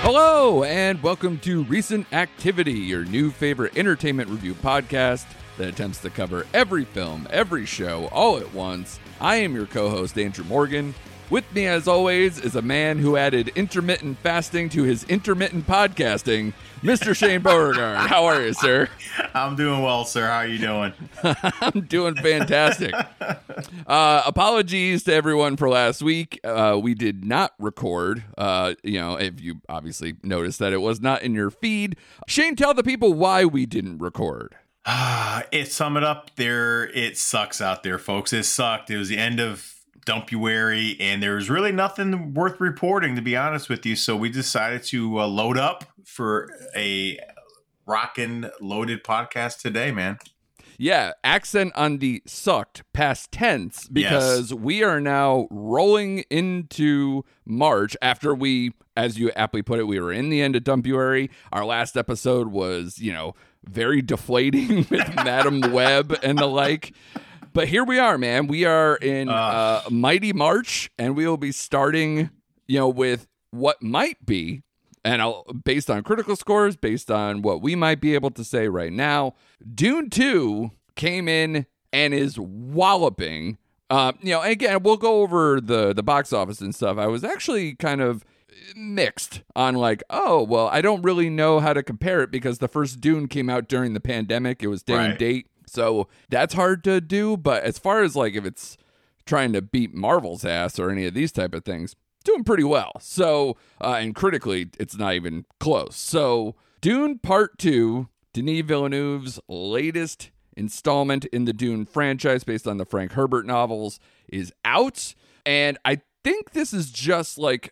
Hello, and welcome to Recent Activity, your new favorite entertainment review podcast that attempts to cover every film, every show, all at once. I am your co-host, Andrew Morgan. With me, as always, is a man who added intermittent fasting to his intermittent podcasting, Mr. Shane Beauregard. How are you, sir? I'm doing well, sir. How are you doing? I'm doing fantastic. Apologies to everyone for last week. We did not record. If you obviously noticed that it was not in your feed. Shane, tell the people why we didn't record. Sum it up there. It sucks out there, folks. It sucked. It was the end of Dumpuary, and there was really nothing worth reporting, to be honest with you. So we decided to load up for a rockin' loaded podcast today, man. Yeah, accent on the sucked past tense, because we are now rolling into March after we, as you aptly put it, we were in the end of Dumpuary. Our last episode was, very deflating with Madam Web and the like. But here we are, man. We are in mighty March, and we will be starting, with what might be, and based on critical scores, based on what we might be able to say right now, Dune 2 came in and is walloping. Again, we'll go over the box office and stuff. I was actually kind of mixed on I don't really know how to compare it because the first Dune came out during the pandemic. It was day and date. So that's hard to do. But as far as if it's trying to beat Marvel's ass or any of these type of things, doing pretty well. So, and critically, it's not even close. So Dune Part 2, Denis Villeneuve's latest installment in the Dune franchise based on the Frank Herbert novels, is out. And I think this is just a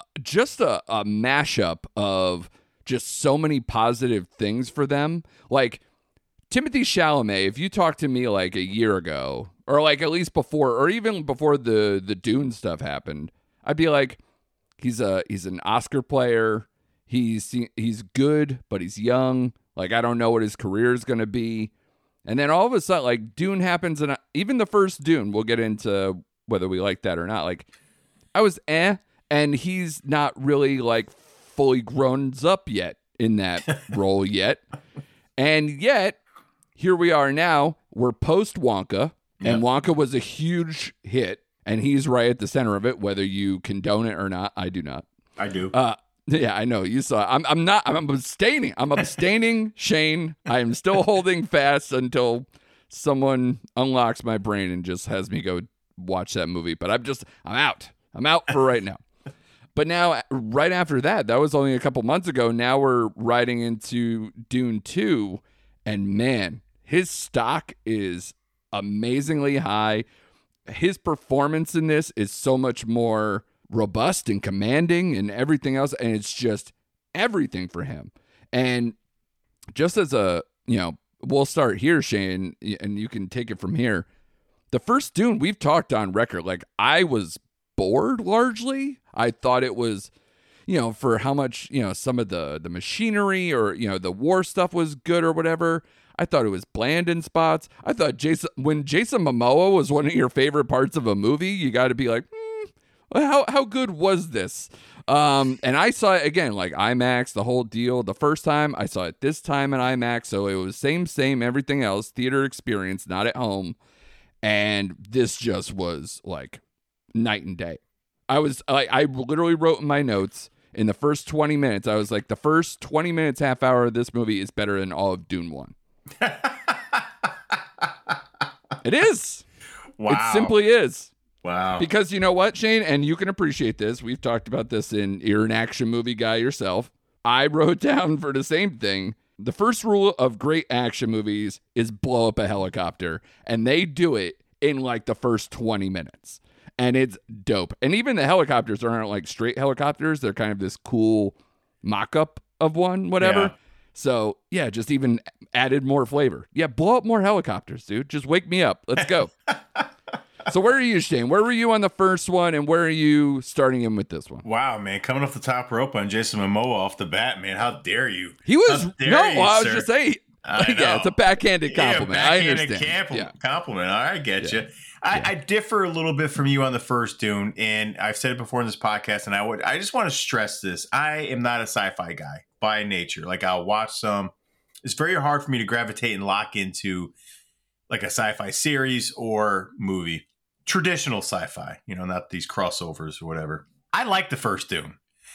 mashup of just so many positive things for them. Timothée Chalamet, if you talked to me a year ago, or at least before, or even before the Dune stuff happened, I'd be like, he's an Oscar player. He's good, but he's young. I don't know what his career is going to be. And then all of a sudden, Dune happens, and even the first Dune, we'll get into whether we like that or not. I was and he's not really fully grown up yet in that role yet. And yet, here we are now. We're post Wonka, and Wonka was a huge hit, and he's right at the center of it, whether you condone it or not. I do not. I do. Yeah, I know. You saw it. I'm not. I'm abstaining. I'm abstaining, Shane. I am still holding fast until someone unlocks my brain and just has me go watch that movie. But I'm out. I'm out for right now. But now, right after that was only a couple months ago. Now we're riding into Dune 2, and man, his stock is amazingly high. His performance in this is so much more robust and commanding and everything else. And it's just everything for him. And just as we'll start here, Shane, and you can take it from here. The first Dune we've talked on record, I was bored largely. I thought it was, for how much, some of the machinery or, the war stuff was good or whatever. I thought it was bland in spots. I thought when Jason Momoa was one of your favorite parts of a movie, you got to be like, how good was this? And I saw it again, IMAX, the whole deal. The first time I saw it this time in IMAX. So it was same, everything else, theater experience, not at home. And this just was night and day. I literally wrote in my notes in the first 20 minutes, I was the first 20 minutes, half hour of this movie is better than all of Dune 1. It is. Wow. It simply is. Wow. Because you know what, Shane, and you can appreciate this. We've talked about this you're an action movie guy yourself. I wrote down for the same thing. The first rule of great action movies is blow up a helicopter. And they do it in the first 20 minutes. And it's dope. And even the helicopters aren't straight helicopters. They're kind of this cool mock-up of one, whatever. Yeah. So, yeah, just even added more flavor. Yeah, blow up more helicopters, dude. Just wake me up. Let's go. So where are you, Shane? Where were you on the first one, and where are you starting in with this one? Wow, man. Coming off the top rope on Jason Momoa off the bat, man. How dare you? He was... I was sir. just saying... Yeah, it's a backhanded compliment. Backhanded I understand. Compliment. All right, I get you. I differ a little bit from you on the first Dune, and I've said it before in this podcast, and I just want to stress this. I am not a sci-fi guy by nature. Like, I'll watch some. It's very hard for me to gravitate and lock into like a sci-fi series or movie. Traditional sci-fi, not these crossovers or whatever. I like the first Dune.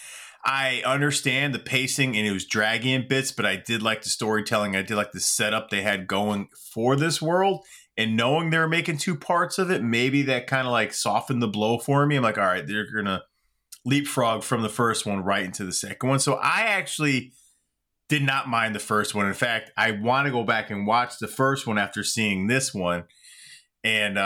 I understand the pacing, and it was draggy in bits, but I did like the storytelling. I did like the setup they had going for this world. And knowing they were making 2 parts of it, maybe that kind of like softened the blow for me. I'm like, all right, they're going to leapfrog from the first one right into the second one. So I actually did not mind the first one. In fact, I want to go back and watch the first one after seeing this one. And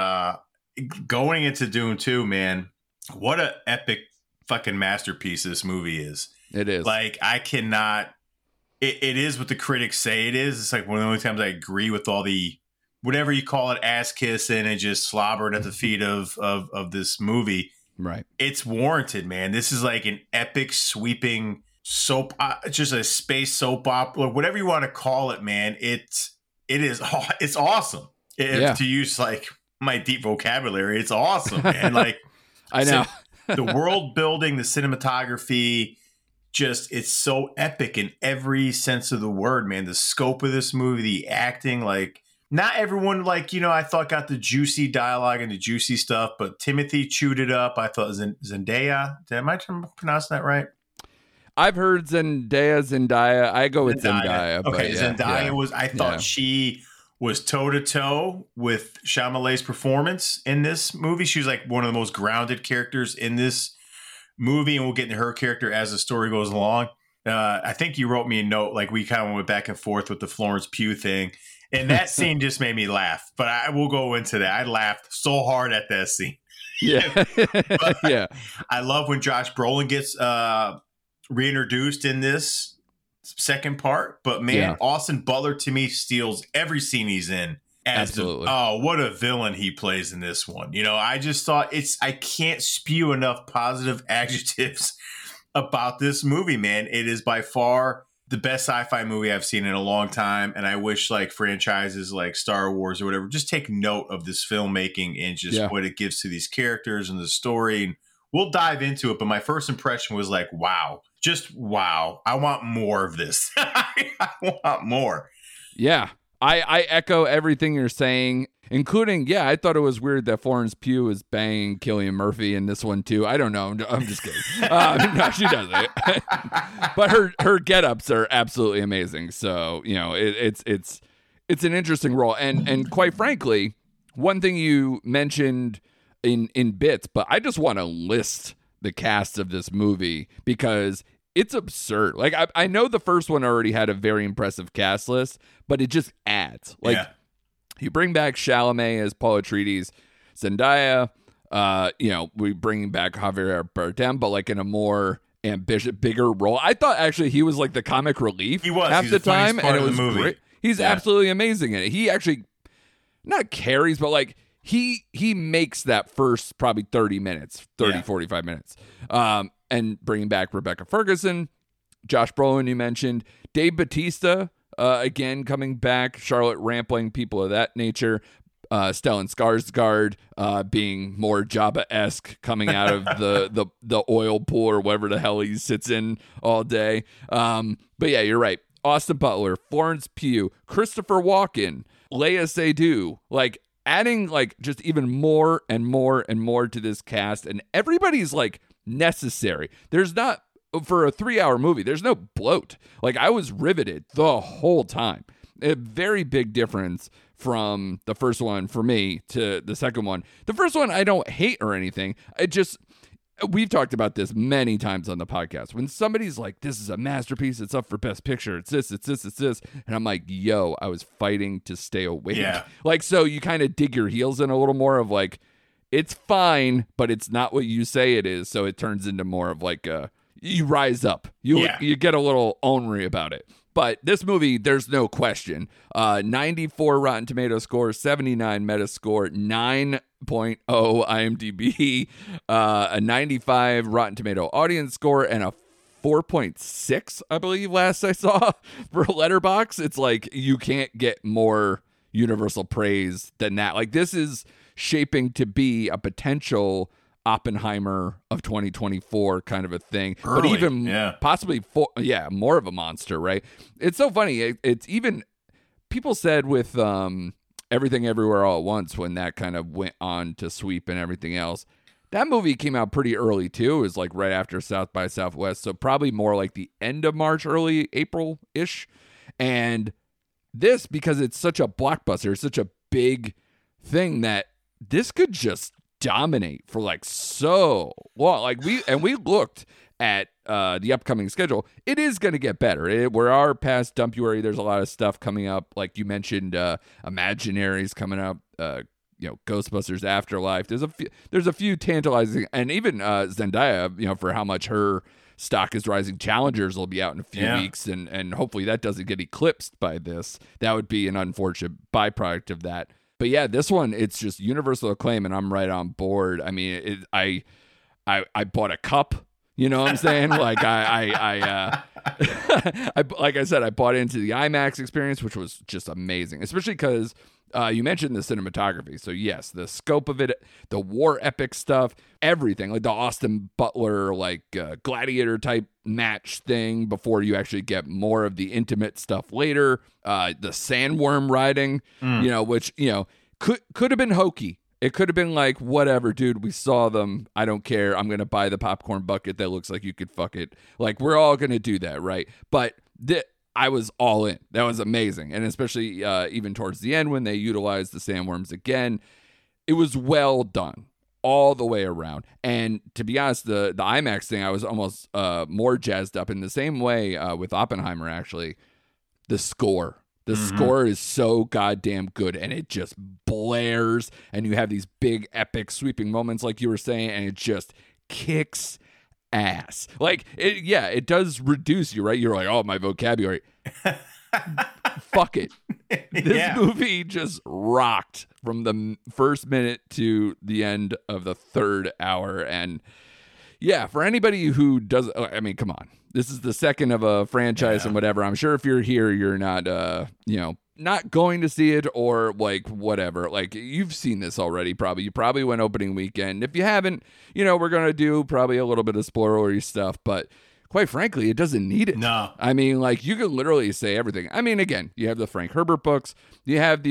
going into Dune 2, man, what an epic fucking masterpiece this movie is. It is. Like, I cannot, it is what the critics say it is. It's like one of the only times I agree with all the, whatever you call it, ass kissing and just slobbering at the feet of this movie. Right. It's warranted, man. This is like an epic sweeping soap, just a space soap opera, whatever you want to call it, man. It's awesome. To use like my deep vocabulary, it's awesome, man. Like, I know. The world building, the cinematography, it's so epic in every sense of the word, man. The scope of this movie, the acting, like, not everyone, like, I thought got the juicy dialogue and the juicy stuff, but Timothy chewed it up. I thought Zendaya, am I pronouncing that right? I've heard Zendaya. I go with Zendaya. Okay, Zendaya was, I thought she was toe-to-toe with Chalamet's performance in this movie. She was like one of the most grounded characters in this movie, and we'll get into her character as the story goes along. I think you wrote me a note, like we kind of went back and forth with the Florence Pugh thing, and that scene just made me laugh. But I will go into that. I laughed so hard at that scene. Yeah. Yeah. I love when Josh Brolin gets reintroduced in this second part, but man, Austin Butler to me steals every scene he's in. Absolutely. What a villain he plays in this one. I just thought I can't spew enough positive adjectives about this movie, man. It is by far the best sci-fi movie I've seen in a long time. And I wish like franchises like Star Wars or whatever, just take note of this filmmaking and just what it gives to these characters and the story. And we'll dive into it. But my first impression was like, wow. Just wow. I want more of this. I want more. Yeah. I echo everything you're saying, including, I thought it was weird that Florence Pugh is banging Cillian Murphy in this one too. I don't know. I'm just kidding. No, she doesn't. But her get-ups are absolutely amazing. So, it's an interesting role. And quite frankly, one thing you mentioned in bits, but I just want to list the cast of this movie because it's absurd. Like, I know the first one already had a very impressive cast list, but it just adds. Like, you bring back Chalamet as Paul Atreides, Zendaya, we bring back Javier Bardem, but like in a more ambitious, bigger role. I thought actually he was like the comic relief half the time, and it was great. He's absolutely amazing in it. He actually not carries, but like he makes that first probably 30 minutes, 45 minutes. And bringing back Rebecca Ferguson, Josh Brolin, you mentioned, Dave Bautista, again, coming back, Charlotte Rampling, people of that nature, Stellan Skarsgård, being more Jabba-esque, coming out of the oil pool or whatever the hell he sits in all day. But yeah, you're right. Austin Butler, Florence Pugh, Christopher Walken, Léa Seydoux, like adding like just even more and more and more to this cast, and everybody's like necessary. There's not, for a 3-hour movie, there's no bloat. Like, I was riveted the whole time. A very big difference from the first one for me to the second one. The first one I don't hate or anything. We've talked about this many times on the podcast. When somebody's like, this is a masterpiece, it's up for Best Picture, it's this. And I'm like, yo, I was fighting to stay awake. Yeah. Like, so you kind of dig your heels in a little more of like, it's fine, but it's not what you say it is. So it turns into more of like you rise up. You get a little ornery about it. But this movie, there's no question. 94 Rotten Tomato score, 79 Metascore, 9.0 IMDb, a 95 Rotten Tomato audience score, and a 4.6, I believe, last I saw for Letterboxd. It's like you can't get more universal praise than that. Like, this is shaping to be a potential Oppenheimer of 2024 kind of a thing, Early, but even yeah. possibly more of a monster, right? It's so funny. It's even people said with Everything Everywhere All at Once, when that kind of went on to sweep and everything else, that movie came out pretty early too. It was like right after South by Southwest, so probably more like the end of March, early April-ish. And this, because it's such a blockbuster, it's such a big thing that this could just dominate for like so long. Like we looked at the upcoming schedule. It is going to get better. We are past Dumpuary. There's a lot of stuff coming up. Like you mentioned, Imaginaries coming up. Ghostbusters Afterlife. There's a few tantalizing, and even Zendaya. For how much her stock is rising. Challengers will be out in a few weeks, and hopefully that doesn't get eclipsed by this. That would be an unfortunate byproduct of that. But yeah, this one, it's just universal acclaim, and I'm right on board. I mean, I bought a cup. You know what I'm saying? Like I like I said, I bought into the IMAX experience, which was just amazing, especially because you mentioned the cinematography. So yes, the scope of it, the war epic stuff, everything, like the Austin Butler, like gladiator type match thing before you actually get more of the intimate stuff later. The sandworm riding, which, could have been hokey. It could have been like, whatever, dude, we saw them. I don't care. I'm going to buy the popcorn bucket that looks like you could fuck it. Like, we're all going to do that, right? But I was all in. That was amazing. And especially even towards the end when they utilized the sandworms again, it was well done all the way around. And to be honest, the IMAX thing, I was almost more jazzed up in the same way with Oppenheimer, actually. The score. The score is so goddamn good, and it just blares, and you have these big, epic, sweeping moments like you were saying, and it just kicks ass. Like, it does reduce you, right? You're like, oh, my vocabulary. Fuck it. This movie just rocked from the first minute to the end of the third hour, and yeah, for anybody who doesn't, I mean, come on. This is the second of a franchise and whatever. I'm sure if you're here, you're not, not going to see it or like whatever. Like, you've seen this already, probably. You probably went opening weekend. If you haven't, we're going to do probably a little bit of spoilery stuff, but quite frankly, it doesn't need it. No. I mean, like, you can literally say everything. I mean, again, you have the Frank Herbert books. You have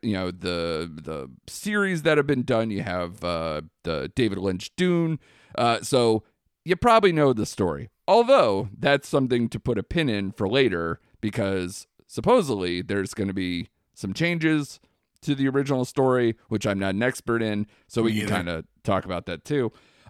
the series that have been done. You have the David Lynch Dune. So you probably know the story. Although that's something to put a pin in for later, because supposedly there's going to be some changes to the original story, which I'm not an expert in, so we can kind of talk about that too.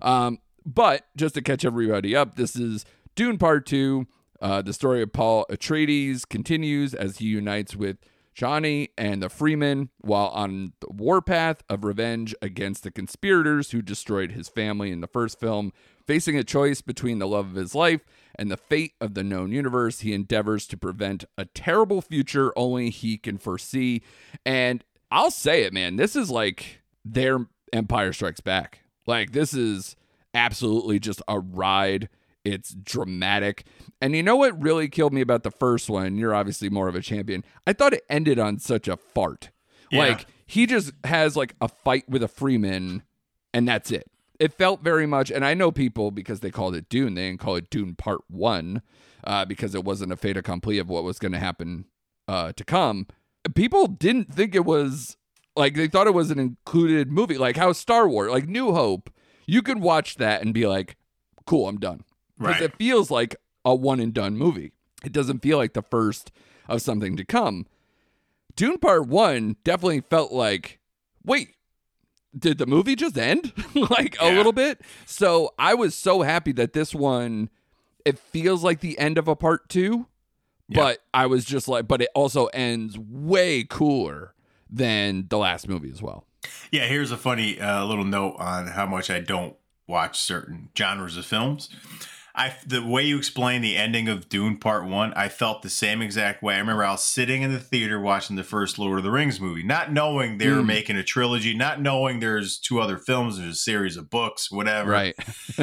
But just to catch everybody up, this is Dune Part 2. The story of Paul Atreides continues as he unites with Chani and the Freemen while on the warpath of revenge against the conspirators who destroyed his family in the first film. Facing a choice between the love of his life and the fate of the known universe, he endeavors to prevent a terrible future only he can foresee. And I'll say it, man, this is like their Empire Strikes Back. Like, this is absolutely just a ride. It's dramatic. And you know what really killed me about the first one? You're obviously more of a champion. I thought it ended on such a fart. Yeah. Like, he just has like a fight with a Freeman, and that's it. It felt very much, and I know people, because they called it Dune, they didn't call it Dune Part 1, because it wasn't a fait accompli of what was going to happen to come. People didn't think it was, like, they thought it was an included movie, like how Star Wars, like New Hope, you could watch that and be like, cool, I'm done. Because it feels like a one-and-done movie. It doesn't feel like the first of something to come. Dune Part 1 definitely felt like, wait, did the movie just end? A little bit? So I was so happy that this one, it feels like the end of a part 2, but I was just like, but it also ends way cooler than the last movie as well. Yeah, here's a funny little note on how much I don't watch certain genres of films. The way you explained the ending of Dune Part 1, I felt the same exact way. I remember I was sitting in the theater watching the first Lord of the Rings movie, not knowing they were making a trilogy, not knowing there's 2 other films, there's a series of books, whatever. Right.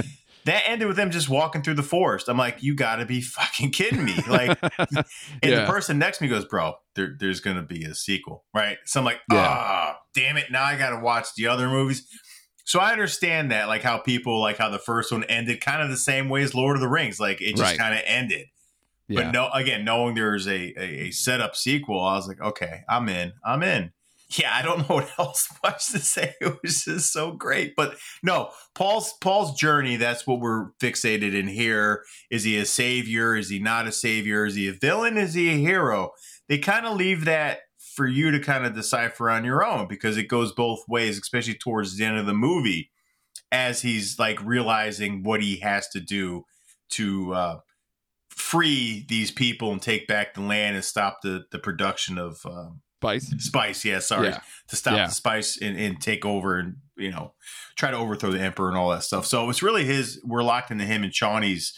That ended with them just walking through the forest. I'm like, you got to be fucking kidding me. Like, and the person next to me goes, bro, there's going to be a sequel, right? So I'm like, damn it. Now I got to watch the other movies. So I understand that, like how people, like how the first one ended kind of the same way as Lord of the Rings. Like it just kind of ended. Yeah. But knowing there's a setup sequel, I was like, okay, I'm in. Yeah, I don't know what else much to say. It was just so great. But no, Paul's journey, that's what we're fixated in here. Is he a savior? Is he not a savior? Is he a villain? Is he a hero? They kind of leave that for you to kind of decipher on your own, because it goes both ways, especially towards the end of the movie, as he's like realizing what he has to do to free these people and take back the land and stop the production of spice. Yeah, sorry. Yeah. To stop the spice and take over and, you know, try to overthrow the emperor and all that stuff. So it's really we're locked into him and Chawnee's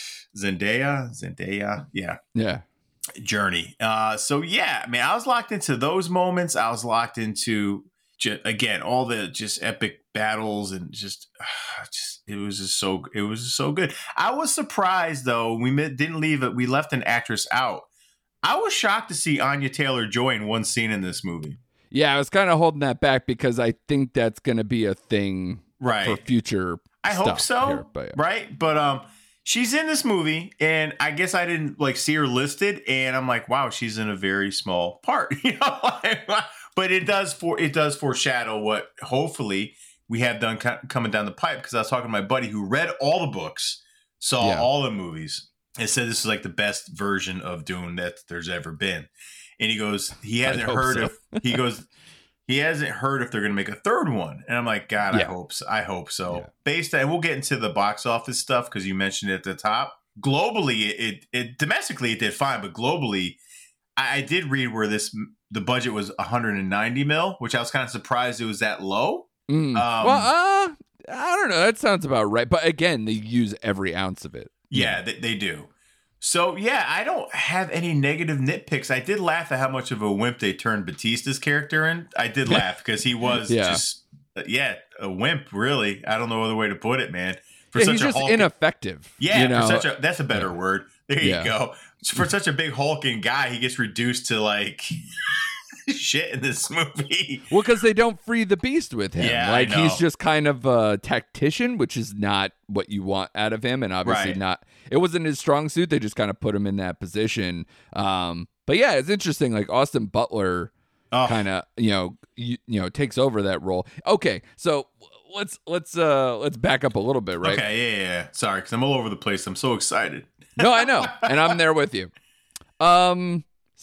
Zendaya. Yeah. Journey. So yeah, I mean, I was locked into those moments. I was locked into again all the just epic battles and just it was just so good. I was surprised though. We didn't leave it. We left an actress out. I was shocked to see Anya Taylor-Joy in one scene in this movie. Yeah, I was kind of holding that back because I think that's going to be a thing for future. I hope so. Here, but right, but she's in this movie, and I guess I didn't like see her listed, and I'm like, wow, she's in a very small part, you know. But it does foreshadow what hopefully we have done coming down the pipe. Because I was talking to my buddy who read all the books, saw all the movies, and said this is like the best version of Dune that there's ever been. And he goes, he hasn't heard if they're going to make a third one. And I'm like, God, I hope so. Yeah. Based on, and we'll get into the box office stuff because you mentioned it at the top. Globally, it domestically it did fine, but globally, I did read where the budget was 190 mil, which I was kind of surprised it was that low. I don't know. That sounds about right. But again, they use every ounce of it. Yeah, they do. So, yeah, I don't have any negative nitpicks. I did laugh at how much of a wimp they turned Batista's character in. I did laugh because he was just a wimp, really. I don't know other way to put it, man. He's just ineffective. Yeah, you know? That's a better word. There you go. For such a big hulking guy, he gets reduced to, like... shit in this movie. Well, because they don't free the beast with him. Yeah, like he's just kind of a tactician, which is not what you want out of him, and obviously not. It wasn't his strong suit. They just kind of put him in that position. But yeah, it's interesting. Like Austin Butler kind of takes over that role. Okay, so let's back up a little bit, right? Okay, yeah. Sorry, because I'm all over the place. I'm so excited. No, I know, and I'm there with you. Stellan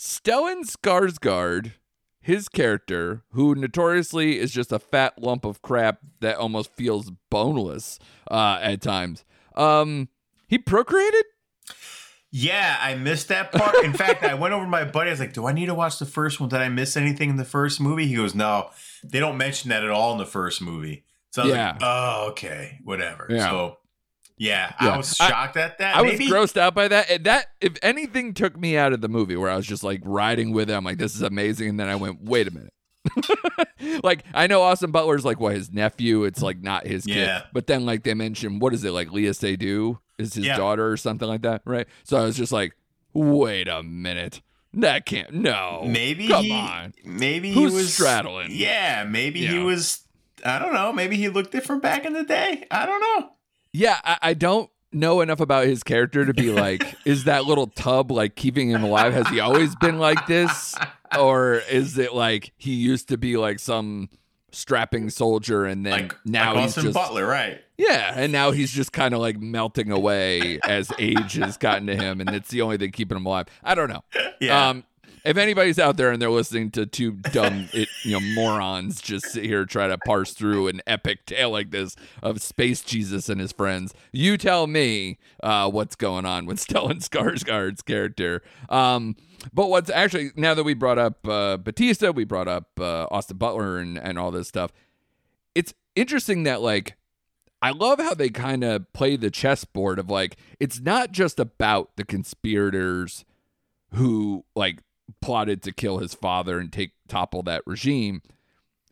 Skarsgård. His character, who notoriously is just a fat lump of crap that almost feels boneless at times, he procreated? Yeah, I missed that part. In fact, I went over to my buddy. I was like, do I need to watch the first one? Did I miss anything in the first movie? He goes, no, they don't mention that at all in the first movie. So I was like, oh, okay, whatever. Yeah. So, I was shocked at that. I was grossed out by that. And that, if anything, took me out of the movie where I was just like riding with it. I'm like, this is amazing. And then I went, wait a minute. Like, I know Austin Butler's like his nephew. It's like not his kid. But then like they mentioned, what is it? Like Leah Seydoux is his daughter or something like that. Right. So I was just like, wait a minute. That can't. No. Come on. Maybe Who's he was straddling. Yeah. Maybe he was. I don't know. Maybe he looked different back in the day. I don't know. Yeah, I don't know enough about his character to be like, is that little tub like keeping him alive? Has he always been like this? Or is it like he used to be like some strapping soldier and then now he's Austin just Butler, right? Yeah, and now he's just kind of like melting away as age has gotten to him, and it's the only thing keeping him alive. I don't know. Yeah. If anybody's out there and they're listening to two dumb morons just sit here try to parse through an epic tale like this of Space Jesus and his friends, you tell me what's going on with Stellan Skarsgård's character. But what's actually, now that we brought up Batista, we brought up Austin Butler and all this stuff, it's interesting that like I love how they kind of play the chessboard of like, it's not just about the conspirators who like plotted to kill his father and topple that regime. It's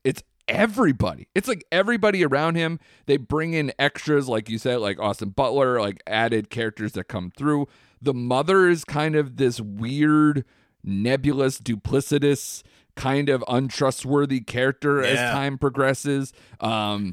everybody. It's like everybody around him. They bring in extras, like you said, like Austin Butler, like added characters that come through. The mother is kind of this weird, nebulous, duplicitous, kind of untrustworthy character as time progresses. What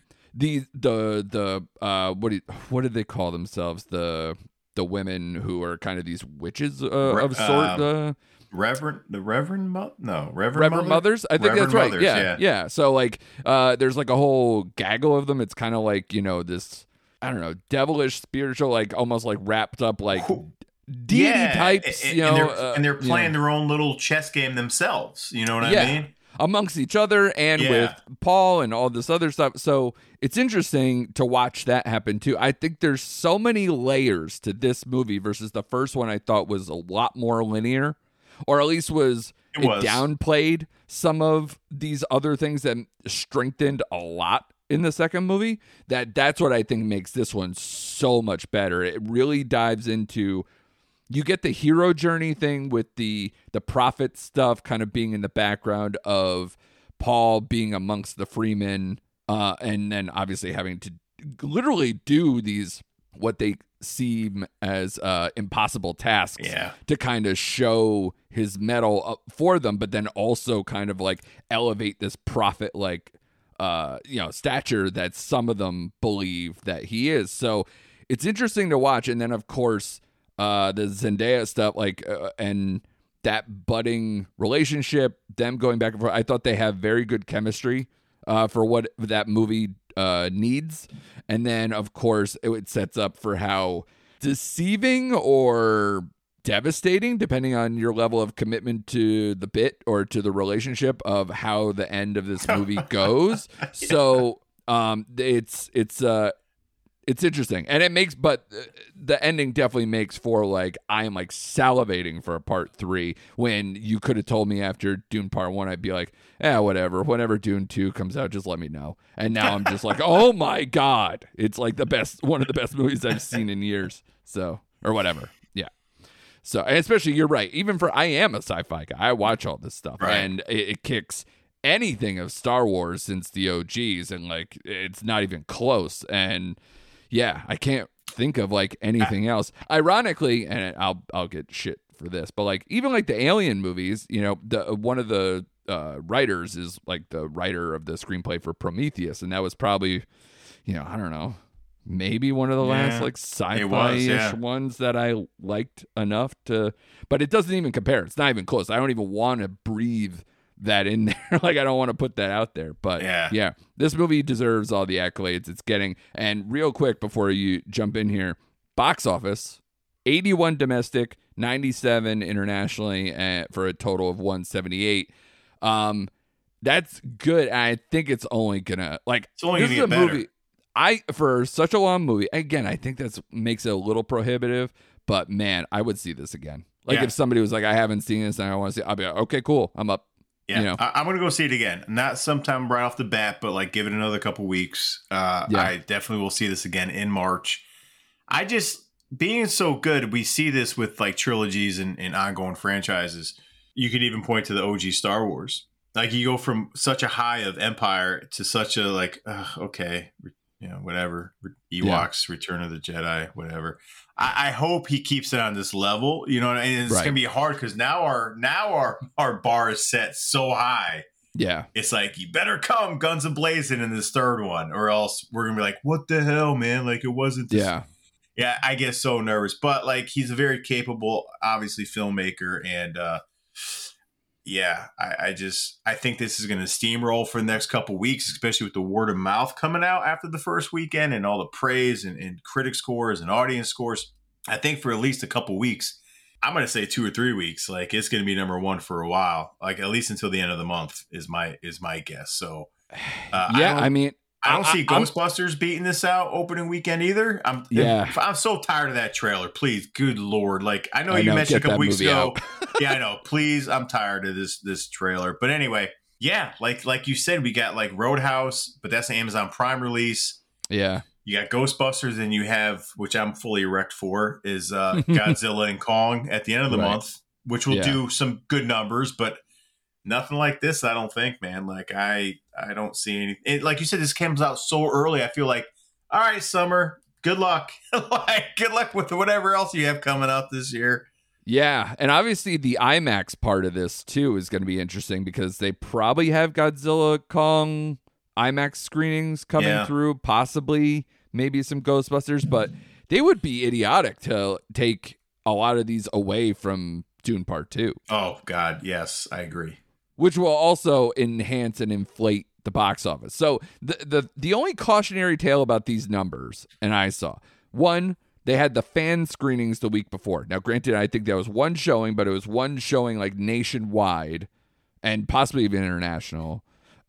did they call themselves? The women who are kind of these witches of sort. Reverend Mothers. I think Reverend that's right. Mothers, Yeah. So like, there's like a whole gaggle of them. It's kind of like, this, I don't know, devilish, spiritual, like almost like wrapped up like deity types. And they're playing their own little chess game themselves. You know what I mean? Amongst each other and with Paul and all this other stuff. So it's interesting to watch that happen too. I think there's so many layers to this movie versus the first one I thought was a lot more linear, or at least it downplayed some of these other things that strengthened a lot in the second movie. That's what I think makes this one so much better. It really dives into, you get the hero journey thing with the prophet stuff kind of being in the background of Paul being amongst the freemen, and then obviously having to literally do these, what they seem as impossible tasks to kind of show his mettle for them, but then also kind of like elevate this prophet like stature that some of them believe that he is. So it's interesting to watch. And then of course the Zendaya stuff, and that budding relationship, them going back and forth. I thought they have very good chemistry for what that movie needs. And then of course it sets up for how deceiving or devastating, depending on your level of commitment to the bit or to the relationship, of how the end of this movie goes. So it's interesting, and it makes, but the ending definitely makes for like, I am like salivating for a part 3, when you could have told me after Dune Part 1, I'd be like, whatever, whenever Dune 2 comes out, just let me know. And now I'm just like, oh my God, it's like one of the best movies I've seen in years. So, or whatever. Yeah. So, and especially, you're right. Even I am a sci-fi guy. I watch all this stuff, and it kicks anything of Star Wars since the OGs, and like, it's not even close. And yeah, I can't think of like anything else. Ironically, and I'll get shit for this, but like, even like the Alien movies, one of the writers is like the writer of the screenplay for Prometheus, and that was probably, I don't know, maybe one of the last like sci-fi-ish ones that I liked enough to, but it doesn't even compare. It's not even close. I don't even want to breathe that in there. Like, I don't want to put that out there, but yeah, this movie deserves all the accolades it's getting. And real quick before you jump in here, box office, 81 domestic, 97 internationally, for a total of 178. That's good. I think it's only gonna, like, it's only gonna get better. Movie for such a long movie, again, I think that's makes it a little prohibitive, but man, I would see this again. Like, if somebody was like, I haven't seen this and I want to see it, I'll be like, okay, cool, I'm up. Yeah, I'm going to go see it again. Not sometime right off the bat, but like, give it another couple weeks. I definitely will see this again in March. I just, being so good, we see this with like trilogies and ongoing franchises. You could even point to the OG Star Wars. Like, you go from such a high of Empire to such a like, okay, whatever. Ewoks, Return of the Jedi, whatever. I hope he keeps it on this level, and it's going to be hard because now our bar is set so high. Yeah. It's like, you better come guns a-blazing in this third one, or else we're going to be like, what the hell, man? Like, it wasn't this. Yeah, I get so nervous. But like, he's a very capable, obviously, filmmaker, and I think this is going to steamroll for the next couple weeks, especially with the word of mouth coming out after the first weekend and all the praise and critic scores and audience scores. I think for at least a couple weeks, I'm going to say 2 or 3 weeks, like, it's going to be number one for a while, like at least until the end of the month is my guess. So I don't see Ghostbusters beating this out opening weekend either. I'm so tired of that trailer. Please, good Lord. Like, I know you mentioned a couple weeks ago. Yeah, I know. Please, I'm tired of this trailer. But anyway, like you said, we got like Roadhouse, but that's an Amazon Prime release. Yeah. You got Ghostbusters, and you have, which I'm fully erect for, is Godzilla and Kong at the end of the month, which will do some good numbers, but Nothing like this, I don't think, man. Like I don't see anything. Like you said, this comes out so early. I feel like, all right, summer, good luck. Like, good luck with whatever else you have coming out this year. Yeah, and obviously the IMAX part of this too is going to be interesting because they probably have Godzilla Kong IMAX screenings coming through, possibly maybe some Ghostbusters, but they would be idiotic to take a lot of these away from Dune Part 2. Oh, God, yes, I agree. Which will also enhance and inflate the box office. So the only cautionary tale about these numbers, and I saw, one, they had the fan screenings the week before. Now, granted, I think that was one showing, but it was one showing like nationwide and possibly even international.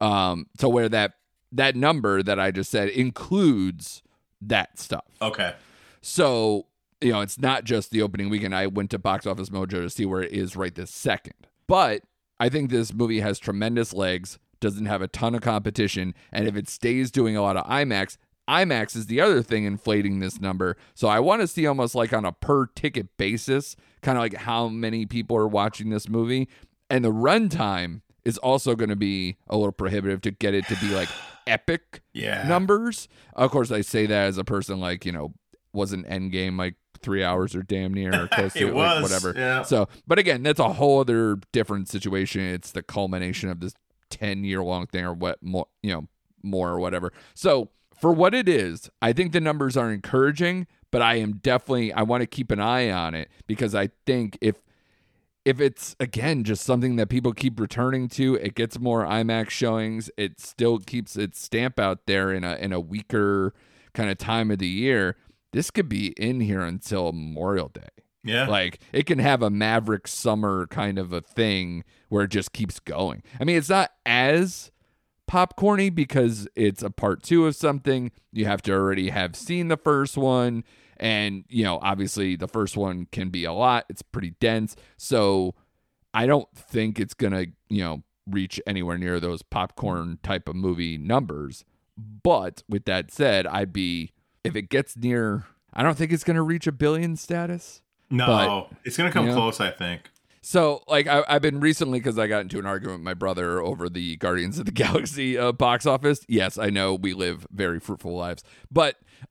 So where that number that I just said includes that stuff. Okay. So, you know, it's not just the opening weekend. I went to Box Office Mojo to see where it is right this second. But I think this movie has tremendous legs, doesn't have a ton of competition, and if it stays doing a lot of IMAX is the other thing inflating this number. So I want to see almost like on a per ticket basis, kind of like how many people are watching this movie. And the runtime is also going to be a little prohibitive to get it to be like epic numbers. Of course, I say that as a person like, you know, wasn't Endgame like 3 hours or damn near or close to it was, like, whatever. Yeah. So, but again, that's a whole other different situation. It's the culmination of this 10-year long thing or what more, you know, more or whatever. So for what it is, I think the numbers are encouraging, but I want to keep an eye on it because I think if it's, again, just something that people keep returning to, it gets more IMAX showings, it still keeps its stamp out there in a weaker kind of time of the year, this could be in here until Memorial Day. Yeah. Like, it can have a Maverick summer kind of a thing where it just keeps going. I mean, it's not as popcorny because it's a part 2 of something. You have to already have seen the first one. And, you know, obviously the first one can be a lot. It's pretty dense. So I don't think it's going to, you know, reach anywhere near those popcorn type of movie numbers. But with that said, if it gets near, I don't think it's going to reach a billion status. No, but it's going to come close, I think. So, like, I've been recently, because I got into an argument with my brother over the Guardians of the Galaxy box office. Yes, I know we live very fruitful lives. But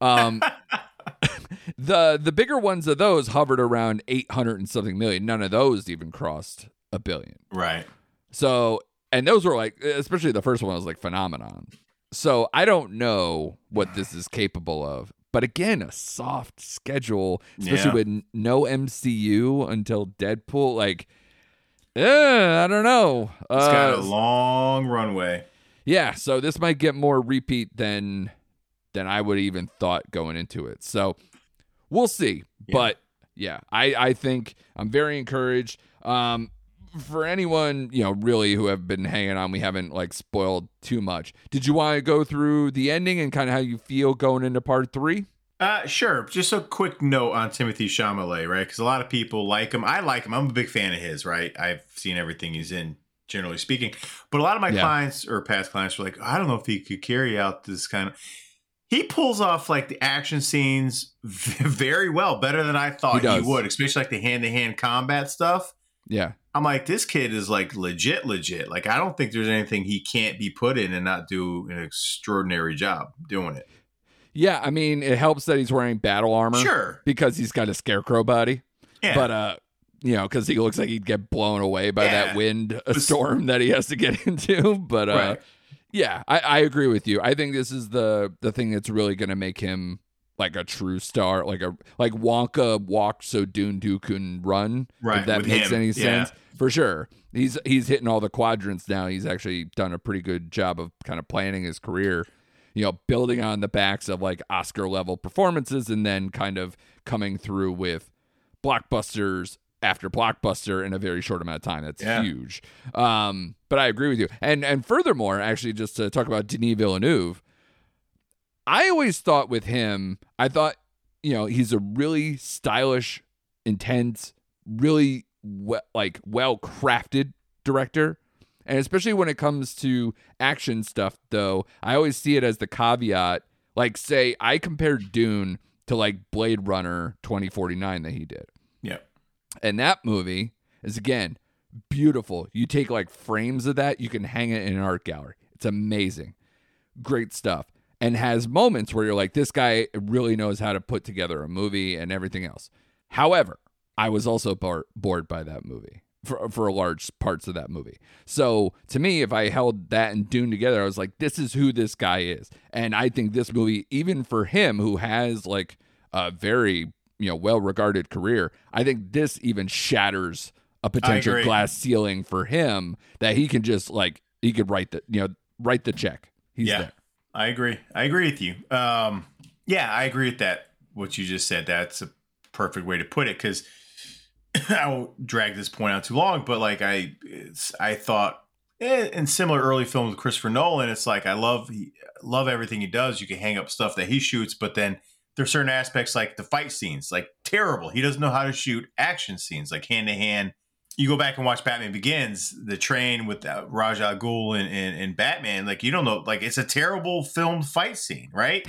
the bigger ones of those hovered around 800 and something million. None of those even crossed a billion. Right. So, and those were like, especially the first one was like phenomenon. So I don't know what this is capable of. But again, a soft schedule, especially with no MCU until Deadpool. Like, I don't know. It's got a long runway. Yeah, so this might get more repeat than I would even thought going into it. So we'll see. Yeah. But yeah, I think I'm very encouraged. For anyone, you know, really who have been hanging on, we haven't like spoiled too much. Did you want to go through the ending and kind of how you feel going into part 3? Sure. Just a quick note on Timothée Chalamet, right? Because a lot of people like him. I like him. I'm a big fan of his, right? I've seen everything he's in, generally speaking. But a lot of my clients or past clients were like, I don't know if he could carry out this kind of... He pulls off like the action scenes very well, better than I thought he would, especially like the hand-to-hand combat stuff. Yeah. I'm like, this kid is like legit. Like, I don't think there's anything he can't be put in and not do an extraordinary job doing it. Yeah, I mean, it helps that he's wearing battle armor. Sure. Because he's got a scarecrow body. Yeah. But, you know, because he looks like he'd get blown away by that wind storm that he has to get into. But, right. Yeah, I agree with you. I think this is the thing that's really going to make him like a true star, like Wonka walked so Dune can run. Right. If that makes any sense. For sure. He's hitting all the quadrants now. He's actually done a pretty good job of kind of planning his career, you know, building on the backs of like Oscar level performances and then kind of coming through with blockbusters after blockbuster in a very short amount of time. That's huge. But I agree with you. And furthermore, actually, just to talk about Denis Villeneuve, I always thought with him, I thought, you know, he's a really stylish, intense, really well-crafted director. And especially when it comes to action stuff, though, I always see it as the caveat. Like, say, I compared Dune to, like, Blade Runner 2049 that he did. Yeah. And that movie is, again, beautiful. You take like frames of that, you can hang it in an art gallery. It's amazing. Great stuff. And has moments where you're like, this guy really knows how to put together a movie and everything else. However, I was also bored by that movie for large parts of that movie. So to me, if I held that and Dune together, I was like, this is who this guy is. And I think this movie, even for him, who has like a very, well-regarded career, I think this even shatters a potential glass ceiling for him, that he can just like, he could write the check. He's there. I agree with you. I agree with that. What you just said, that's a perfect way to put it, because I won't drag this point out too long, but like I thought in similar early films with Christopher Nolan, it's like I love everything he does. You can hang up stuff that he shoots, but then there's certain aspects like the fight scenes, like terrible. He doesn't know how to shoot action scenes, like hand to hand. You go back and watch Batman Begins, the train with Ra's al Ghul and Batman. Like, you don't know, like, it's a terrible filmed fight scene, right?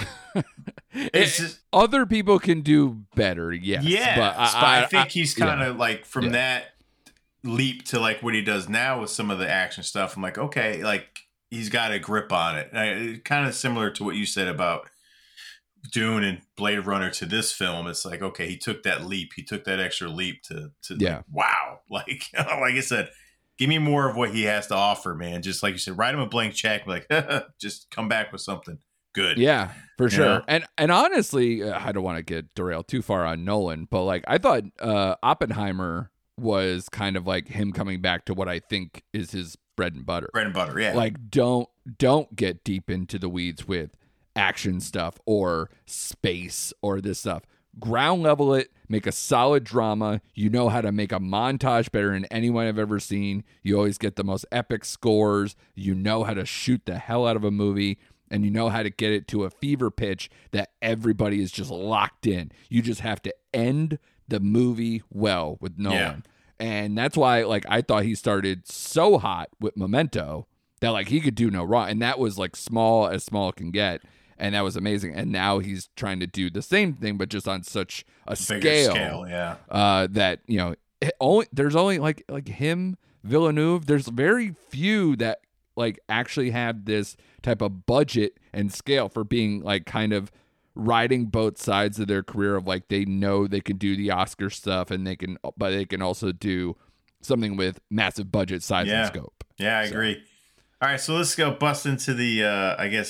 It's just, other people can do better, yes. Yeah, but I think he's kind of like from that leap to like what he does now with some of the action stuff. I'm like, okay, like he's got a grip on it. Kind of similar to what you said about Dune and Blade Runner to this film. It's like, okay, he took that leap. He took that extra leap to like, wow. Like, like I said, give me more of what he has to offer, man. Just like you said, write him a blank check. Like, just come back with something good. Yeah, for sure. And honestly, I don't want to get derailed too far on Nolan, but like I thought Oppenheimer was kind of like him coming back to what I think is his bread and butter. Yeah. Like, don't get deep into the weeds with action stuff or space or this stuff. Ground level it, make a solid drama. You know how to make a montage better than anyone I've ever seen. You always get the most epic scores. You know how to shoot the hell out of a movie, and you know how to get it to a fever pitch that everybody is just locked in. You just have to end the movie well with Nolan. Yeah. And that's why, like, I thought he started so hot with Memento that, like, he could do no wrong. And that was, like, small as small can get. And that was amazing. And now he's trying to do the same thing, but just on such a bigger scale, yeah. That, there's only like him, Villeneuve. There's very few that like actually have this type of budget and scale for being like kind of riding both sides of their career of like, they know they can do the Oscar stuff and they can also do something with massive budget, size, and scope. Yeah, I agree. All right, so let's go bust into the I guess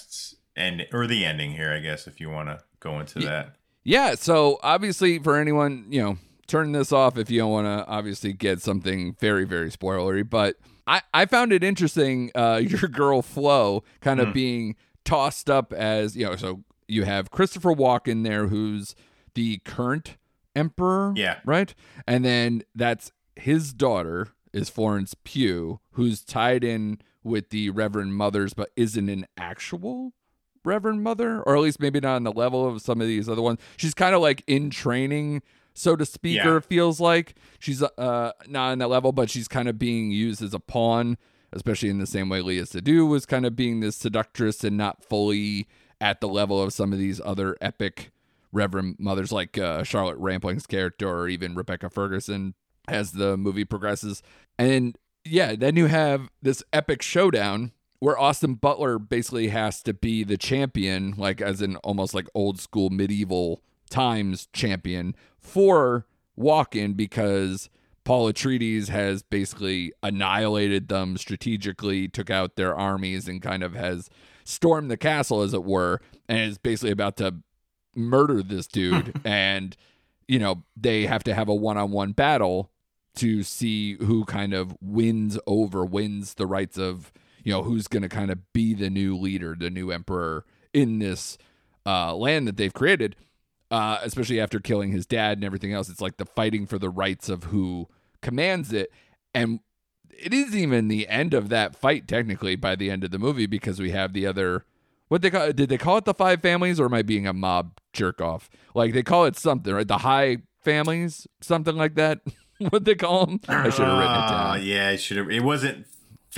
the ending here, I guess, if you want to go into that. Yeah, so obviously for anyone, turn this off if you don't want to obviously get something very, very spoilery, but I found it interesting, your girl Flo kind of being tossed up as, so you have Christopher Walken there, who's the current emperor, right? And then that's his daughter is Florence Pugh, who's tied in with the Reverend Mothers, but isn't an actual Reverend Mother, or at least maybe not on the level of some of these other ones. She's kind of like in training, so to speak, or it feels like she's not on that level, but she's kind of being used as a pawn, especially in the same way Léa Seydoux was kind of being this seductress and not fully at the level of some of these other epic Reverend Mothers, like Charlotte Rampling's character, or even Rebecca Ferguson as the movie progresses. And then you have this epic showdown where Austin Butler basically has to be the champion, like as in almost like old school medieval times champion for Walken, because Paul Atreides has basically annihilated them strategically, took out their armies, and kind of has stormed the castle, as it were, and is basically about to murder this dude. And, they have to have a one-on-one battle to see who kind of wins the rights of, who's going to kind of be the new leader, the new emperor in this land that they've created, especially after killing his dad and everything else. It's like the fighting for the rights of who commands it. And it isn't even the end of that fight, technically, by the end of the movie, because we have the other, did they call it the Five Families, or am I being a mob jerk off? Like, they call it something, right? The High Families, something like that. What they call them? I should have written it down. Yeah, I should have. It wasn't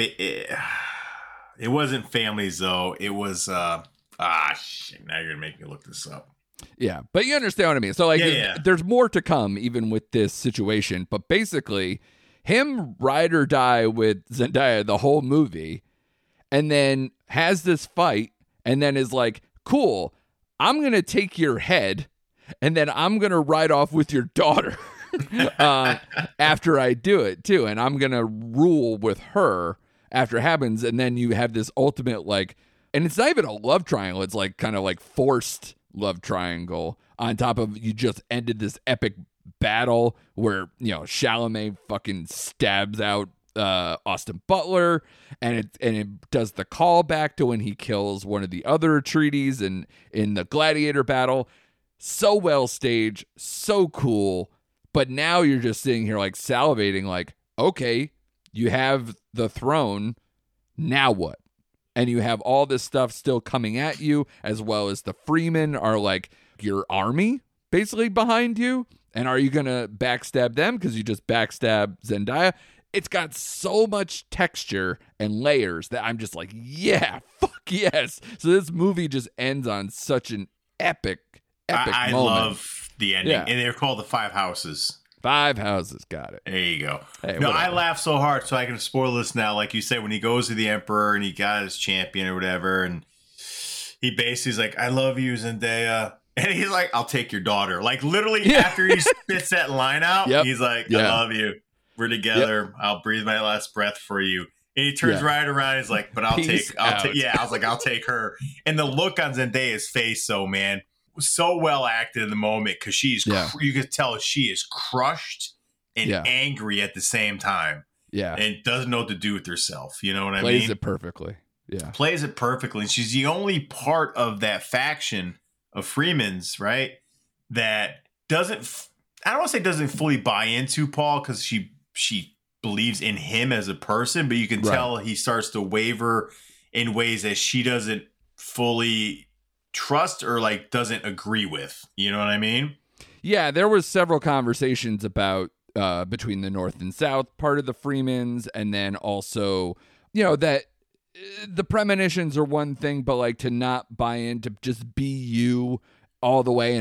families, though. It was shit, now you're gonna make me look this up. Yeah, but you understand what I mean. So like there's more to come even with this situation, but basically him ride or die with Zendaya the whole movie, and then has this fight, and then is like, cool, I'm going to take your head, and then I'm going to ride off with your daughter after I do it, too. And I'm going to rule with her after it happens. And then you have this ultimate, like, and it's not even a love triangle. It's like kind of like forced love triangle on top of you just ended this epic battle where, you know, Chalamet fucking stabs out Austin Butler, and it does the callback to when he kills one of the other Atreides in the gladiator battle. So well staged, so cool. But now you're just sitting here like salivating, like, okay, you have the throne, now what? And you have all this stuff still coming at you, as well as the Freemen are like your army basically behind you. And are you going to backstab them because you just backstab Zendaya? It's got so much texture and layers that I'm just like, yeah, fuck yes. So this movie just ends on such an epic moment. I love the ending. Yeah. And they're called the Five Houses. 5 houses, got it. There you go. Hey, no, whatever. I laugh so hard, so I can spoil this now. Like you said, when he goes to the Emperor and he got his champion or whatever, and he basically is like, I love you, Zendaya. And he's like, I'll take your daughter. Like literally after he spits that line out, he's like, I love you. We're together. I'll breathe my last breath for you. And he turns right around. He's like, but I'll take. Yeah, I was like, I'll take her. And the look on Zendaya's face, man, was so well acted in the moment because she's, you could tell she is crushed and angry at the same time. Yeah. And doesn't know what to do with herself. You know what I mean? Plays it perfectly. Yeah. Plays it perfectly. And she's the only part of that faction of Freeman's, right, that doesn't, I don't want to say doesn't fully buy into Paul because she believes in him as a person, but you can tell he starts to waver in ways that she doesn't fully trust or like doesn't agree with. You know what I mean? Yeah, there was several conversations about between the North and South part of the Freemans, and then also, you know, that the premonitions are one thing, but like to not buy into just be you all the way, and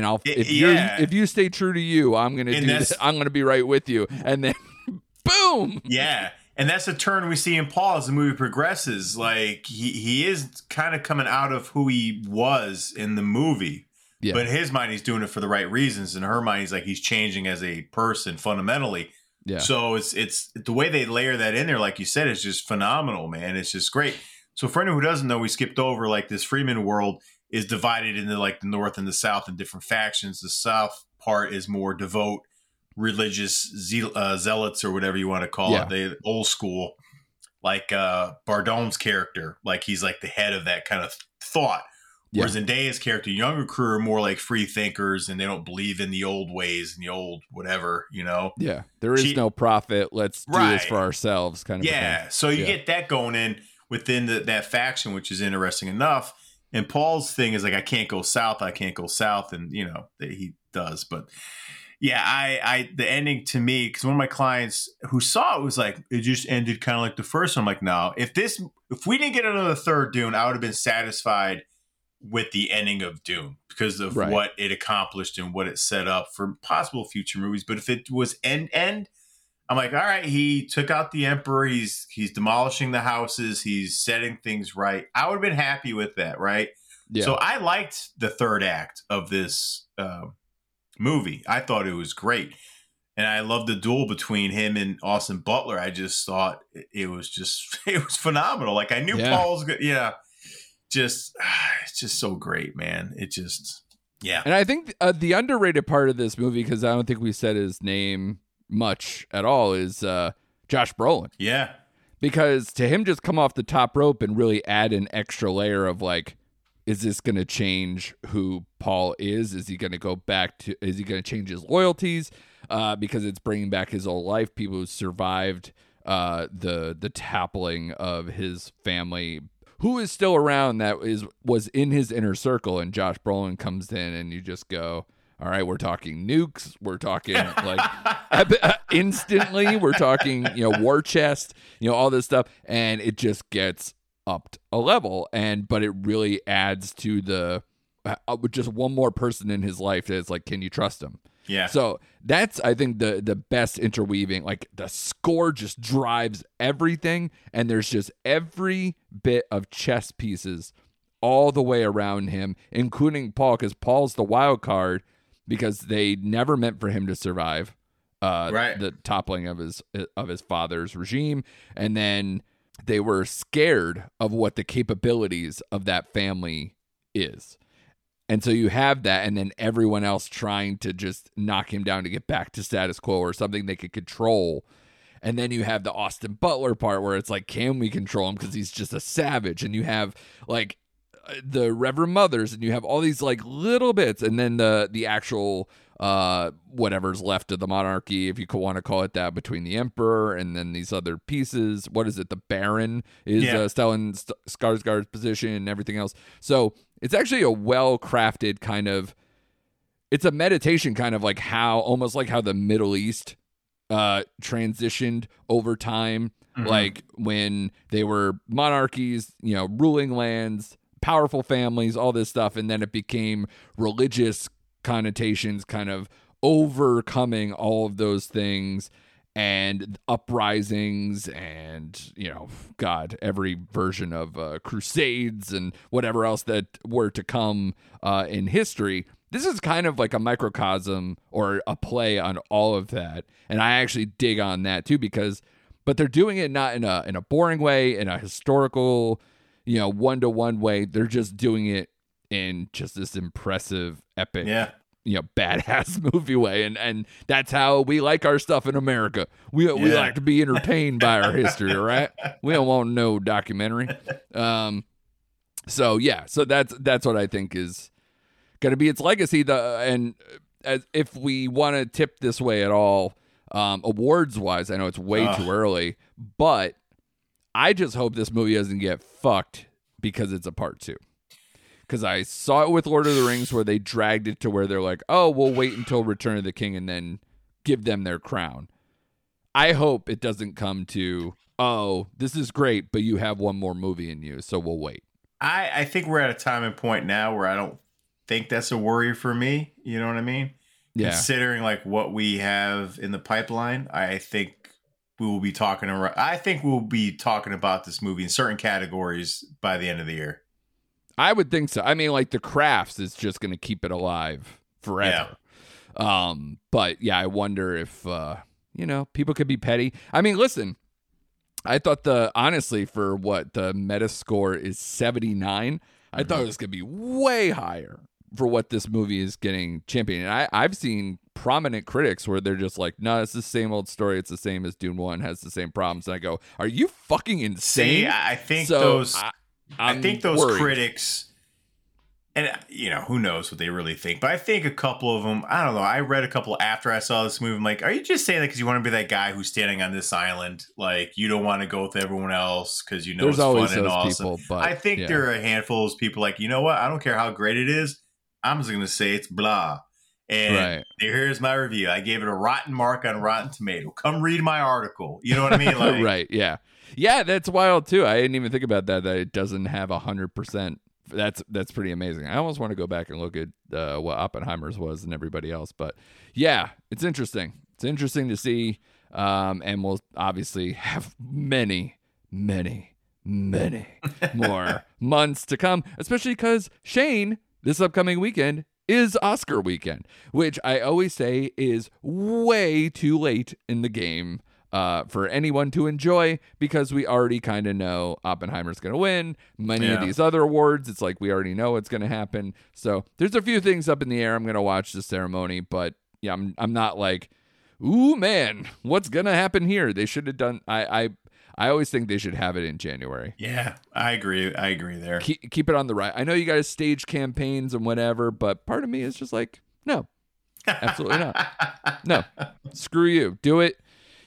if you stay true to you, I'm gonna do this. I'm gonna be right with you, and then boom. Yeah, and that's a turn we see in Paul as the movie progresses. Like he is kind of coming out of who he was in the movie, but in his mind he's doing it for the right reasons. In her mind, he's like he's changing as a person fundamentally. Yeah. So it's the way they layer that in there, like you said, is just phenomenal, man. It's just great. So for anyone who doesn't know, we skipped over like this Freeman world is divided into like the North and the South and different factions. The South part is more devout, religious zealots or whatever you want to call it. They old school, like Bardem's character, like he's like the head of that kind of thought. Whereas Zendaya's character, younger crew are more like free thinkers and they don't believe in the old ways and the old whatever, you know? Yeah. There is no profit. Let's do this for ourselves kind of thing. So you get that going in within that faction, which is interesting enough. And Paul's thing is like, I can't go south. And, you know, he does. But yeah, I the ending to me, because one of my clients who saw it was like, it just ended kind of like the first one. I'm like, no, if we didn't get another third Dune, I would have been satisfied with the ending of Dune because of what it accomplished and what it set up for possible future movies. But if it was end, I'm like, all right, he took out the Emperor. He's demolishing the houses. He's setting things right. I would have been happy with that, right? Yeah. So I liked the third act of this movie. I thought it was great. And I loved the duel between him and Austin Butler. I just thought it was phenomenal. Like I knew Paul was good. Yeah. It's just so great, man. It just, And I think the underrated part of this movie, because I don't think we said his name much at all, is Josh Brolin. Yeah. Because to him just come off the top rope and really add an extra layer of like, is this going to change who Paul is? Is he going to go back to, is he going to change his loyalties? Because it's bringing back his old life, people who survived the toppling of his family, who is still around that was in his inner circle, and Josh Brolin comes in and you just go, all right, we're talking nukes, we're talking like instantly, we're talking, you know, war chest, you know, all this stuff, and it just gets upped a level, but it really adds to the just one more person in his life that's like, can you trust him? Yeah. So that's, I think, the best interweaving. Like the score just drives everything, and there's just every bit of chess pieces all the way around him, including Paul, because Paul's the wild card because they never meant for him to survive the toppling of his father's regime, and then they were scared of what the capabilities of that family is. And so you have that, and then everyone else trying to just knock him down to get back to status quo or something they could control. And then you have the Austin Butler part where it's like, can we control him? Because he's just a savage. And you have like the Reverend Mothers, and you have all these like little bits, and then the actual whatever's left of the monarchy, if you want to call it that, between the Emperor and then these other pieces. What is it? The Baron is Stellan Skarsgård's position and everything else. So it's actually a well-crafted kind of, it's a meditation kind of like how, almost like how the Middle East transitioned over time. Mm-hmm. Like when they were monarchies, ruling lands, powerful families, all this stuff. And then it became religious connotations, kind of overcoming all of those things, and uprisings, and God, every version of crusades and whatever else that were to come in history. This is kind of like a microcosm or a play on all of that, and I actually dig on that too, but they're doing it not in a boring way, in a historical, one-to-one way. They're just doing it in just this impressive, epic, badass movie way, and that's how we like our stuff in America. We like to be entertained by our history, right? We don't want no documentary. So that's what I think is going to be its legacy. And as if we want to tip this way at all, awards wise, I know it's way too early, but I just hope this movie doesn't get fucked because it's a part 2. Because I saw it with Lord of the Rings, where they dragged it to where they're like, oh, we'll wait until Return of the King and then give them their crown. I hope it doesn't come to, oh, this is great, but you have one more movie in you, so we'll wait. I think we're at a time and point now where I don't think that's a worry for me. You know what I mean? Yeah. Considering like what we have in the pipeline, I think we'll be talking about this movie in certain categories by the end of the year. I would think so. I mean, like The Crafts is just going to keep it alive forever. Yeah. But yeah, I wonder if, people could be petty. I mean, listen, I thought honestly, for what the Metascore is 79, I thought it was going to be way higher for what this movie is getting championed. And I've seen prominent critics where they're just like, no, it's the same old story. It's the same as Dune 1, has the same problems. And I go, are you fucking insane? See, I think those critics, and who knows what they really think, but I think a couple of them, I don't know, I read a couple after I saw this movie. I'm like, are you just saying that because you want to be that guy who's standing on this island? Like, you don't want to go with everyone else because there's it's always fun and awesome. People, but, I think there are a handful of people like, you know what? I don't care how great it is. I'm just going to say it's blah. And here's my review. I gave it a rotten mark on Rotten Tomato. Come read my article. You know what I mean? Like, right. Yeah. Yeah, that's wild too. I didn't even think about that it doesn't have 100%. That's pretty amazing. I almost want to go back and look at what Oppenheimer's was and everybody else. But yeah, it's interesting. It's interesting to see. And we'll obviously have many, many, many more months to come, especially because Shane, this upcoming weekend, is Oscar weekend, which I always say is way too late in the game for anyone to enjoy, because we already kind of know Oppenheimer's going to win. Many of these other awards, it's like we already know what's going to happen. So there's a few things up in the air. I'm going to watch the ceremony, but yeah, I'm not like, ooh, man, what's going to happen here? They should have done, I always think they should have it in January. Yeah, I agree. I agree there. Keep it on the right. I know you got to stage campaigns and whatever, but part of me is just like, no, absolutely not. No, screw you. Do it.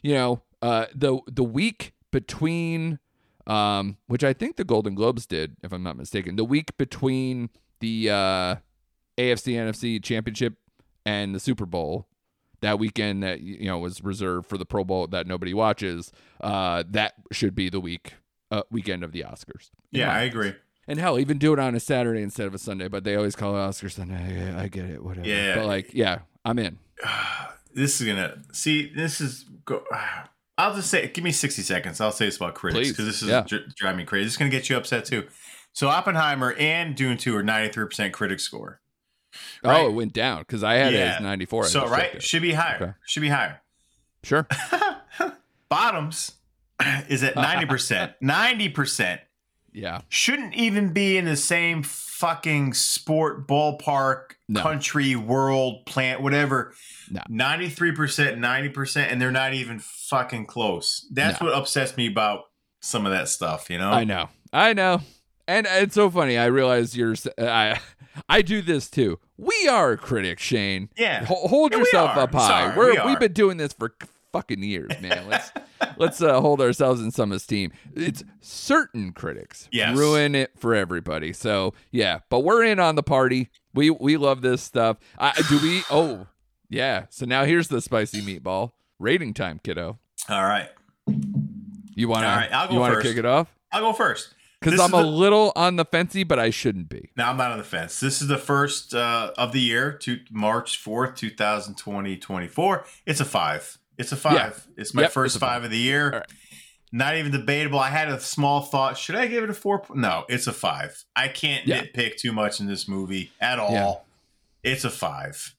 The week between, which I think the Golden Globes did, if I'm not mistaken, the week between the AFC NFC Championship and the Super Bowl, that weekend that was reserved for the Pro Bowl that nobody watches, that should be the weekend of the Oscars. Yeah, I agree. And hell, even do it on a Saturday instead of a Sunday, but they always call it Oscar Sunday. I get it, whatever. Yeah. But I'm in. This is gonna see. This is go. I'll just say, give me 60 seconds. I'll say this about critics because this is driving me crazy. It's gonna get you upset too. So Oppenheimer and Dune 2 are 93% critic score. Right? Oh, it went down because I had it as 94. So right, should be higher. Okay. Should be higher. Sure. Bottoms is at 90%. 90%. Yeah. Shouldn't even be in the same fucking sport, ballpark, country, world, plant, whatever. No. 93%, 90%, and they're not even fucking close. That's what upsets me about some of that stuff, you know? I know. And it's so funny. I realize I do this too. We are critics, Shane. Yeah. Hold yourself up high. We've been doing this for fucking years, man. Let's hold ourselves in some esteem. It's certain critics ruin it for everybody. So yeah, but we're in on the party. We love this stuff. Oh yeah. So now here's the spicy meatball rating time, kiddo. All right. You want to kick it off? I'll go first. Because I'm a little on the fencey, but I shouldn't be. No, I'm not on the fence. This is the first of the year, March 4th, 2024. It's a 5. It's a 5. Yeah. It's my first 5 of the year. Right. Not even debatable. I had a small thought. Should I give it a 4? No, it's a 5. I can't nitpick too much in this movie at all. Yeah. It's a 5.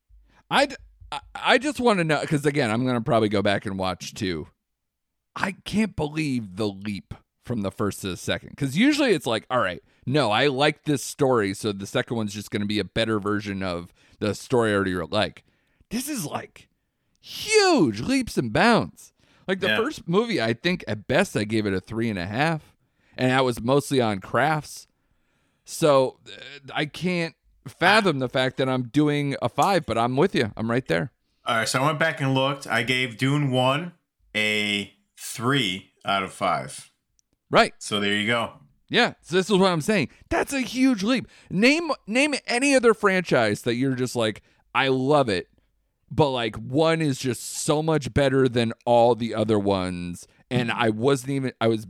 I just want to know, because again, I'm going to probably go back and watch too. I can't believe the leap from the first to the second, because usually it's like, all right, no, I like this story, so the second one's just going to be a better version of the story I already like. This is like huge leaps and bounds. Like the first movie, I think at best I gave it a 3.5, and that was mostly on crafts. So I can't fathom the fact that I'm doing a 5, but I'm with you. I'm right there. All right, so I went back and looked. I gave Dune 1 a 3 out of 5. Right. So there you go. Yeah. So this is what I'm saying. That's a huge leap. Name any other franchise that you're just like, I love it, but like one is just so much better than all the other ones. And I wasn't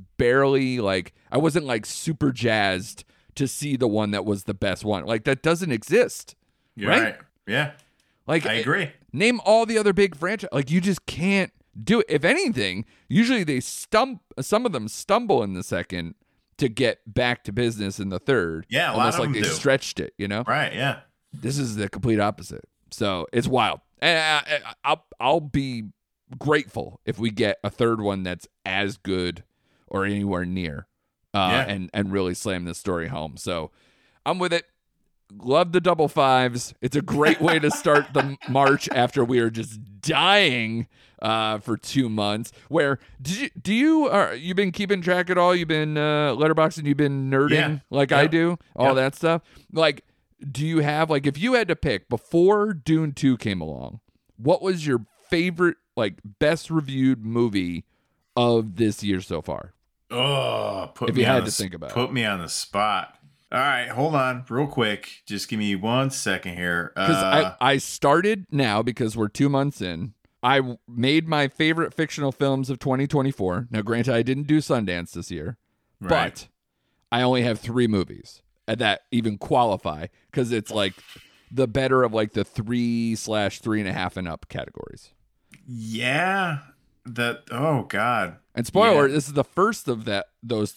like super jazzed to see the one that was the best one. Like that doesn't exist. You're right? Yeah. Like I agree. Name all the other big franchise. Like you just can't do it. If anything, usually some of them stumble in the second to get back to business in the third. Yeah, almost like they stretched it, you know? Right, yeah. This is the complete opposite. So it's wild. And I'll be grateful if we get a third one that's as good or anywhere near and really slam this story home. So I'm with it. Love the double 5s. It's a great way to start the March after we are just dying for 2 months. Where you've been keeping track at all? You've been letterboxing. You've been nerding I do. All that stuff. Like, do you have if you had to pick before Dune 2 came along, what was your favorite best reviewed movie of this year so far? Oh, if you had to think about it. Put me on the spot. All right, hold on real quick. Just give me 1 second here. Because I started now because we're 2 months in. I made my favorite fictional films of 2024. Now, granted, I didn't do Sundance this year, but I only have 3 movies that even qualify because it's the better of the 3/3.5 and up categories. Yeah. Oh God. And spoiler, this is the first of those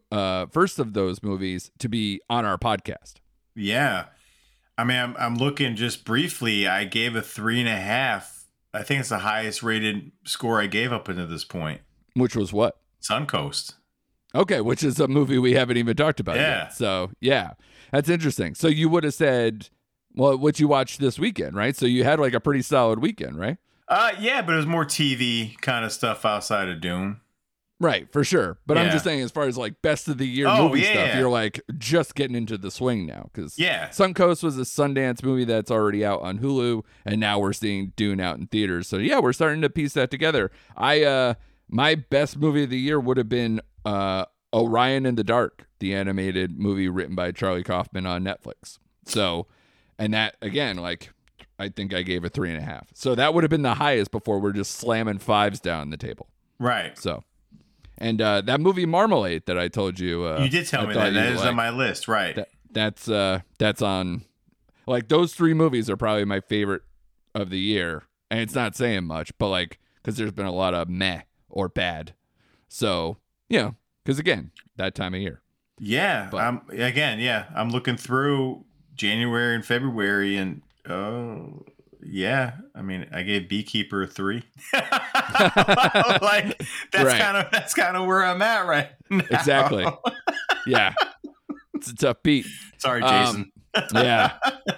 movies to be on our podcast. Yeah. I mean, I'm looking just briefly. I gave a 3.5. I think it's the highest rated score I gave up until this point. Which was what? Suncoast. Okay, which is a movie we haven't even talked about yet. So, yeah, that's interesting. So you would have said, well, what you watched this weekend, right? So you had a pretty solid weekend, right? Yeah, but it was more TV kind of stuff outside of Dune. Right, for sure. But I'm just saying, as far as best of the year movie stuff, you're just getting into the swing now. Because Suncoast was a Sundance movie that's already out on Hulu, and now we're seeing Dune out in theaters. So yeah, we're starting to piece that together. My best movie of the year would have been Orion in the Dark, the animated movie written by Charlie Kaufman on Netflix. So, and that again, I think I gave a 3.5. So that would have been the highest before we're just slamming 5s down the table. Right. So, and that movie Marmalade that I told you. You did tell me that. That is on my list. Right. That's on, those 3 movies are probably my favorite of the year, and it's not saying much, but like because there's been a lot of meh or bad. So because again, that time of year. Yeah, But- I'm looking through January and February, and yeah, I mean, I gave Beekeeper a 3. Like that's kind of where I'm at right now. Exactly. Yeah, it's a tough beat. Sorry, Jason. Yeah.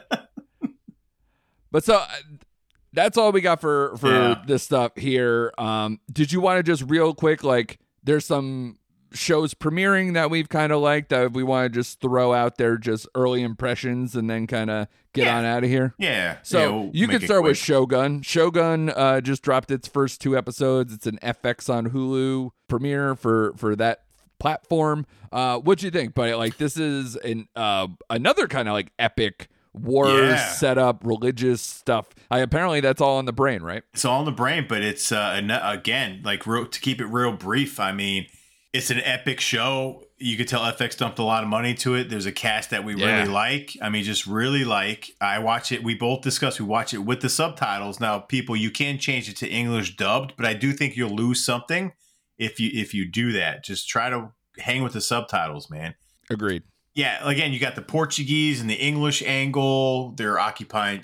But so that's all we got for this stuff here. Did you want to just real quick, like there's some shows premiering that we've kind of liked that we want to just throw out there, just early impressions, and then kind of get on out of here? Yeah. So we'll you make can it start with quick. Shogun. Shogun just dropped its first 2 episodes. It's an FX on Hulu premiere for that platform. What'd you think? But like this is another kind of like epic war setup, religious stuff. Apparently that's all in the brain, right? It's all in the brain, but it's again, like to keep it real brief. I mean, it's an epic show. You could tell FX dumped a lot of money to it. There's a cast that we really like. I mean, just really like. I watch it. We both discussed. We watch it with the subtitles. Now, people, you can change it to English dubbed, but I do think you'll lose something if you do that. Just try to hang with the subtitles, man. Agreed. Yeah, again, you got the Portuguese and the English angle. They're occupying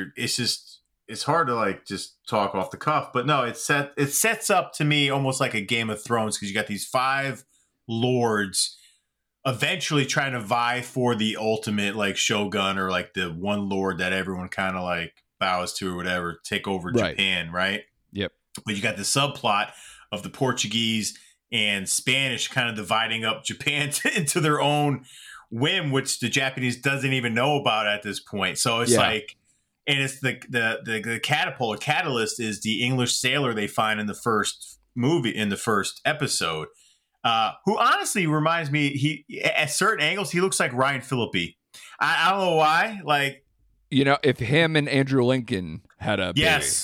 it's hard to like just talk off the cuff, but no, it sets up to me almost like a Game of Thrones because you got these 5 lords eventually trying to vie for the ultimate like shogun or like the one lord that everyone kind of like bows to or whatever, take over Japan, right? Yep. But you got the subplot of the Portuguese and Spanish kind of dividing up Japan into their own whim, which the Japanese doesn't even know about at this point. So it's like, and it's the catapult or catalyst is the English sailor they find in the first episode, who honestly reminds me, he at certain angles he looks like Ryan Phillippe. I don't know why. Like, if him and Andrew Lincoln had a baby.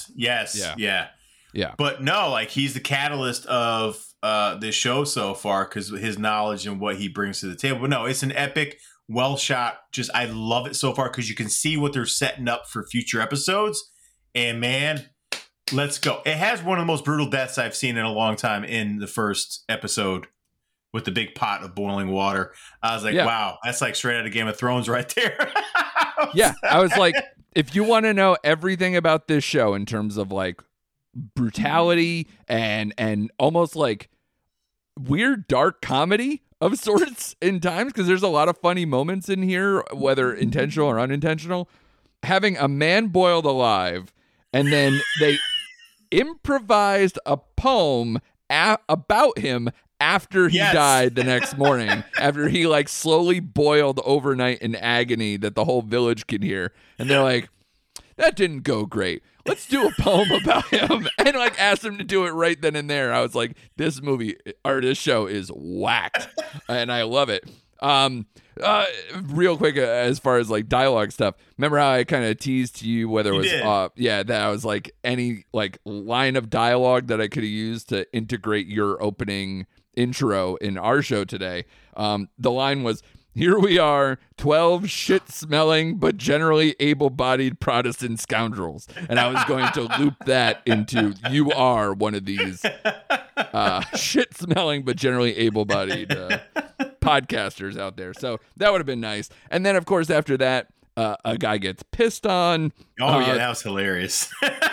Yeah. But no, like he's the catalyst of this show so far because his knowledge and what he brings to the table. But no, it's an epic, well shot. Just I love it so far because you can see what they're setting up for future episodes. And man, let's go. It has one of the most brutal deaths I've seen in a long time in the first episode with the big pot of boiling water. I was like, wow, that's like straight out of Game of Thrones right there. I was like, if you want to know everything about this show in terms of like brutality and almost like weird dark comedy of sorts in times, because there's a lot of funny moments in here, whether intentional or unintentional, having a man boiled alive and then they improvised a poem about him after he died the next morning, after he like slowly boiled overnight in agony that the whole village could hear. And they're like, that didn't go great. Let's do a poem about him, and like asked him to do it right then and there. I was like, this show is whacked, and I love it. Real quick, as far as like dialogue stuff, remember how I kind of teased to you whether it was that I was like any like line of dialogue that I could have used to integrate your opening intro in our show today. The line was, "Here we are, 12 shit-smelling but generally able-bodied Protestant scoundrels." And I was going to loop that into, you are one of these shit-smelling but generally able-bodied podcasters out there. So that would have been nice. And then, of course, after that, a guy gets pissed on. Oh, yeah, that was hilarious.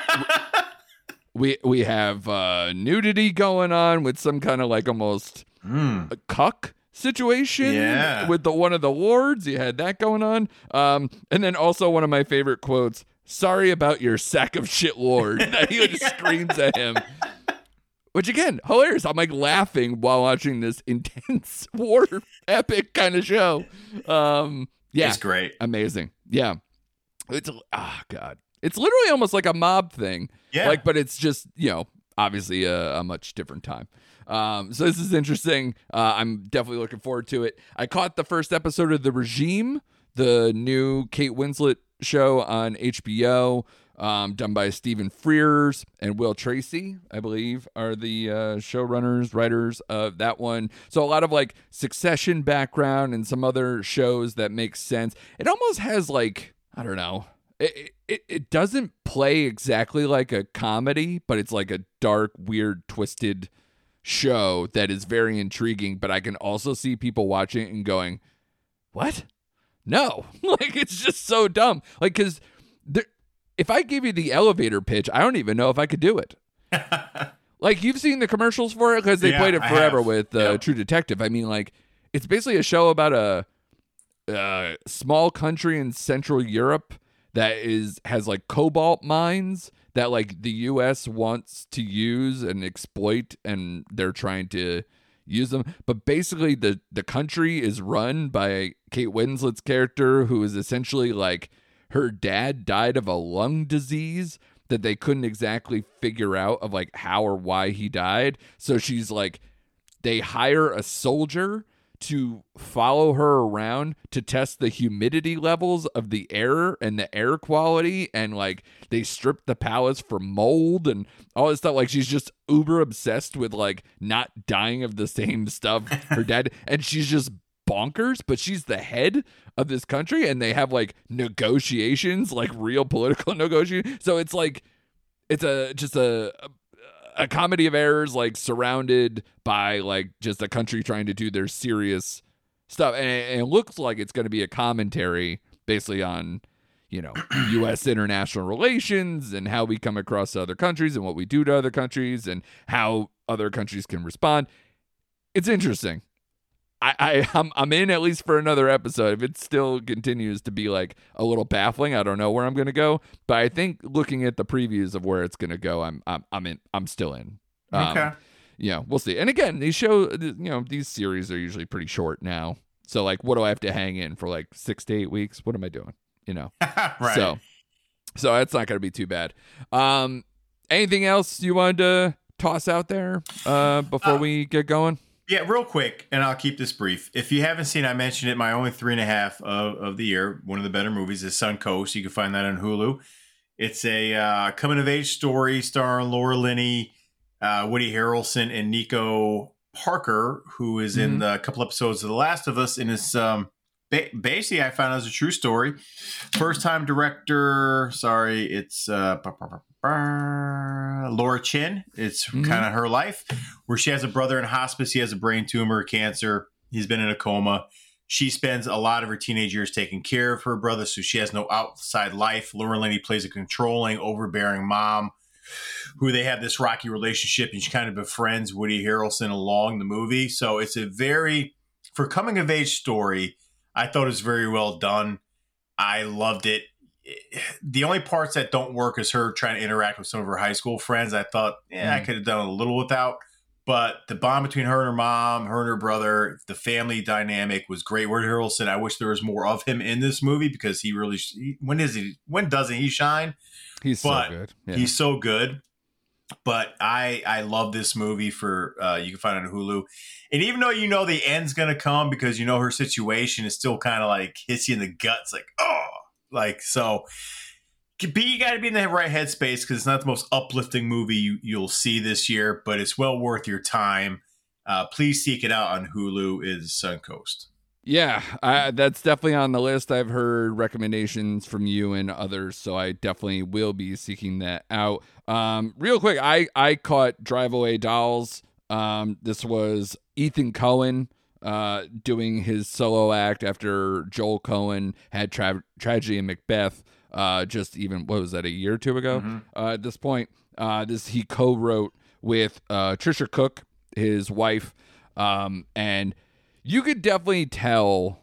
We have nudity going on with some kind of like almost a cuck situation with one of the lords. You had that going on. And then also one of my favorite quotes, "Sorry about your sack of shit, lord." That he just screams at him. Which again, hilarious. I'm like laughing while watching this intense war epic kind of show. It's great. Amazing. Yeah. It's God. It's literally almost like a mob thing. Yeah. Like, but it's just, obviously a much different time. So this is interesting. I'm definitely looking forward to it. I caught the first episode of The Regime, the new Kate Winslet show on HBO, done by Stephen Frears and Will Tracy, I believe, are the showrunners, writers of that one. So a lot of like Succession background and some other shows that make sense. It almost has like, I don't know, it doesn't play exactly like a comedy, but it's like a dark, weird, twisted show that is very intriguing. But I can also see people watching it and going, what? No. Like, it's just so dumb. Like, because if I give you the elevator pitch, I don't even know if I could do it. Like, you've seen the commercials for it because they played it forever with True Detective. I mean, like, it's basically a show about a small country in Central Europe that has like cobalt mines that like the U.S. wants to use and exploit, and they're trying to use them. But basically, the country is run by Kate Winslet's character, who is essentially like her dad died of a lung disease that they couldn't exactly figure out of like how or why he died. So she's like, they hire a soldier to follow her around to test the humidity levels of the air and the air quality, and like they strip the palace for mold and all this stuff. Like, she's just uber obsessed with like not dying of the same stuff her dad, and she's just bonkers, but she's the head of this country, and they have like negotiations, like real political negotiations. So it's like it's just a comedy of errors, like surrounded by like just a country trying to do their serious stuff, and it looks like it's going to be a commentary basically on, you know, U.S. international relations and how we come across other countries and what we do to other countries and how other countries can respond. It's interesting. I'm in at least for another episode. If it still continues to be like a little baffling, I don't know where I'm going to go. But I think looking at the previews of where it's going to go, I'm in. I'm still in. Okay. Yeah, we'll see. And again, these these series are usually pretty short now. So like, what do I have to hang in for like 6 to 8 weeks? What am I doing? You know. Right. So that's not going to be too bad. Anything else you wanted to toss out there before we get going? Yeah, real quick, and I'll keep this brief. If you haven't seen, I mentioned it, my only 3.5 of the year, one of the better movies is Suncoast. You can find that on Hulu. It's a coming-of-age story starring Laura Linney, Woody Harrelson, and Nico Parker, who is in a couple episodes of The Last of Us, and it's basically, I found out it's a true story. First-time director, it's Laura Chin. It's kind of her life, where she has a brother in hospice. He has a brain tumor, cancer. He's been in a coma. She spends a lot of her teenage years taking care of her brother, so she has no outside life. Laura Linney plays a controlling, overbearing mom who they have this rocky relationship, and she kind of befriends Woody Harrelson along the movie. So it's a for coming of age story, I thought it was very well done. I loved it. The only parts that don't work is her trying to interact with some of her high school friends. I thought, I could have done a little without. But the bond between her and her mom, her and her brother, the family dynamic was great. Woody Harrelson, I wish there was more of him in this movie, because he really, when doesn't he shine? He's so good. Yeah. He's so good. But I love this movie for you can find it on Hulu. And even though you know the end's going to come, because you know her situation is still kind of like hits you in the guts, like, oh, like, so you got to be in the right headspace, because it's not the most uplifting movie you'll see this year, but it's well worth your time. Please seek it out on Hulu. Is Suncoast. Yeah, that's definitely on the list. I've heard recommendations from you and others, so I definitely will be seeking that out. Real quick, I caught Drive Away Dolls. This was Ethan Coen doing his solo act after Joel Coen had Tragedy in Macbeth. Just even, what was that, a year or two ago? At this point, he co-wrote with Trisha Cook, his wife, and you could definitely tell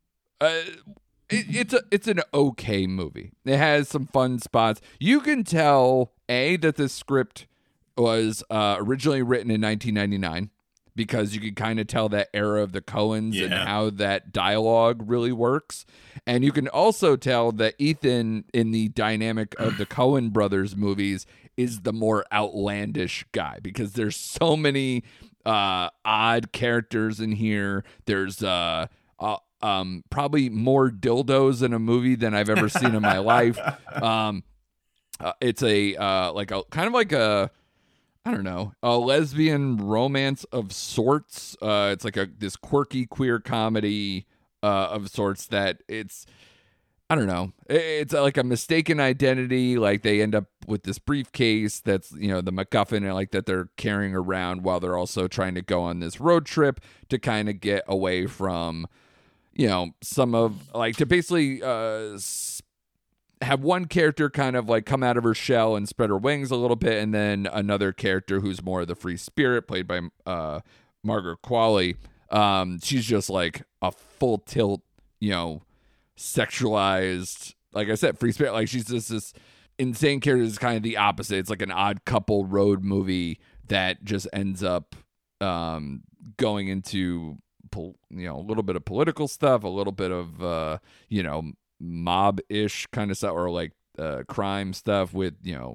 it's an okay movie. It has some fun spots. You can tell that the script was originally written in 1999, because you can kind of tell that era of the Coens and how that dialogue really works. And you can also tell that Ethan, in the dynamic of the Coen brothers movies, is the more outlandish guy, because there's so many odd characters in here. There's probably more dildos in a movie than I've ever seen in my life. It's a I don't know, a lesbian romance of sorts. It's like this quirky queer comedy of sorts that I don't know. It's like a mistaken identity. Like they end up with this briefcase that's, the MacGuffin, and like that they're carrying around while they're also trying to go on this road trip to kind of get away from, some of like to basically have one character kind of like come out of her shell and spread her wings a little bit. And then another character who's more of the free spirit, played by Margaret Qualley. She's just like a full tilt, sexualized, like I said, free spirit. Like she's just this insane character. Is kind of the opposite. It's like an Odd Couple road movie that just ends up going into a little bit of political stuff, a little bit of mob-ish kind of stuff, or like crime stuff with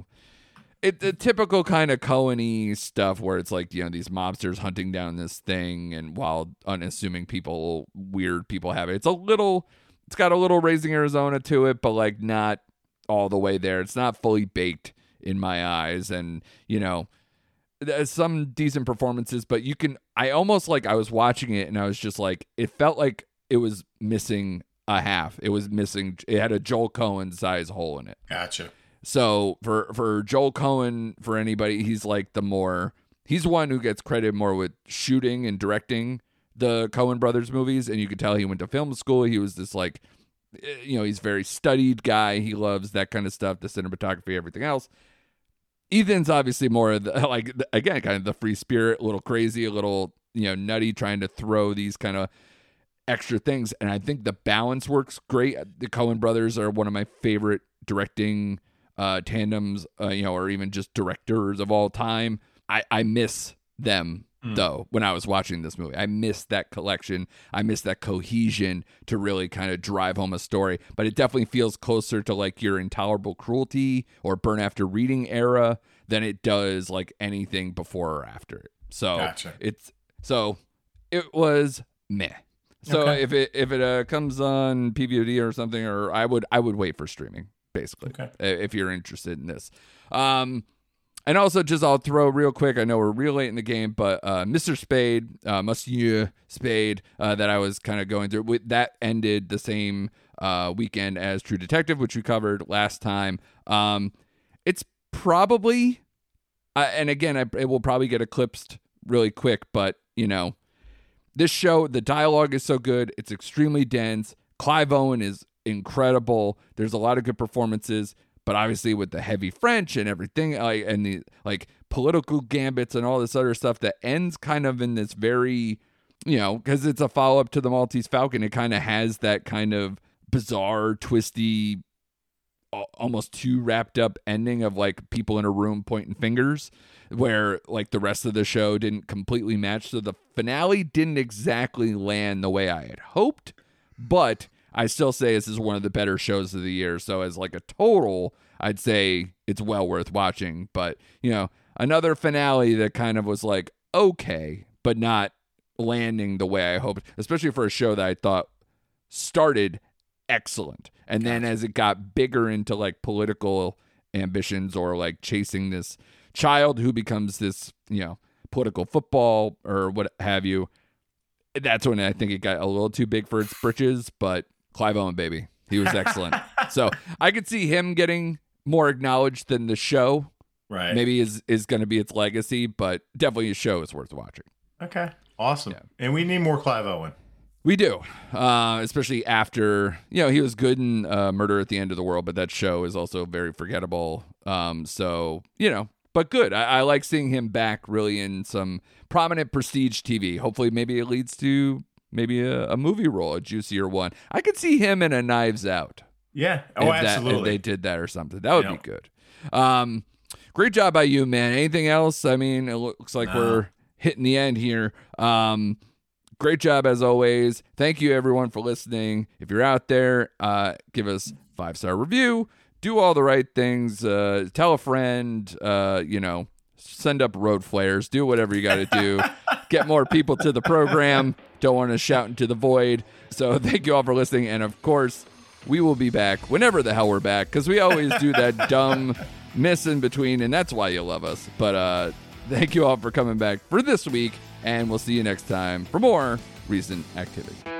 the typical kind of Coen-y stuff where it's like, these mobsters hunting down this thing, and while unassuming people, weird people have it. It's got a little Raising Arizona to it, but like not all the way there. It's not fully baked in my eyes. And, there's some decent performances, but I was watching it and I was just like, it felt like it was missing a half. It had a Joel Coen size hole in it. Gotcha. So for Joel Coen, for anybody, he's like he's one who gets credited more with shooting and directing the Coen brothers movies. And you could tell he went to film school. He was this like, he's a very studied guy. He loves that kind of stuff, the cinematography, everything else. Ethan's obviously more of the, like, again, kind of the free spirit, a little crazy, a little, nutty, trying to throw these kind of extra things. And I think the balance works great. The Coen brothers are one of my favorite directing tandems, or even just directors of all time. I miss them though when I was watching this movie. I miss that collection. I miss that cohesion to really kind of drive home a story. But it definitely feels closer to like your Intolerable Cruelty or Burn After Reading era than it does like anything before or after it. So Gotcha. It was meh. So Okay. if it comes on PVOD or something, or I would wait for streaming, basically, Okay. if you're interested in this. And also, just I'll throw real quick, I know we're real late in the game, but Mr. Spade, Monsieur Spade, that I was kind of going through, that ended the same weekend as True Detective, which we covered last time. It's probably, and again, it will probably get eclipsed really quick, but, this show, the dialogue is so good. It's extremely dense. Clive Owen is incredible. There's a lot of good performances. But obviously with the heavy French and everything, and the like political gambits and all this other stuff that ends kind of in this very, because it's a follow-up to the Maltese Falcon, it kind of has that kind of bizarre, twisty, almost too wrapped up ending of like people in a room pointing fingers, where like the rest of the show didn't completely match. So the finale didn't exactly land the way I had hoped, but I still say this is one of the better shows of the year. So as like a total, I'd say it's well worth watching. But, another finale that kind of was like, okay, but not landing the way I hoped, especially for a show that I thought started excellent. And then as it got bigger into like political ambitions or like chasing this child who becomes this, political football or what have you, that's when I think it got a little too big for its britches. But Clive Owen, baby. He was excellent. So I could see him getting more acknowledged than the show. Right. Maybe is going to be its legacy, but definitely a show is worth watching. Okay. Awesome. Yeah. And we need more Clive Owen. We do, especially after, he was good in Murder at the End of the World, but that show is also very forgettable. So, but good. I like seeing him back really in some prominent prestige TV. Hopefully maybe it leads to maybe a movie role, a juicier one. I could see him in a Knives Out. Yeah. Oh, absolutely. If they did that or something. That would be good. Great job by you, man. Anything else? I mean, it looks like we're hitting the end here. Great job as always. Thank you everyone for listening. If you're out there, give us 5-star review. Do all the right things. Tell a friend, send up road flares. Do whatever you got to do. Get more people to the program. Don't want to shout into the void. So thank you all for listening. And of course, we will be back whenever the hell we're back, because we always do that dumb miss in between, and that's why you love us. But thank you all for coming back for this week, and we'll see you next time for more Recent Activity.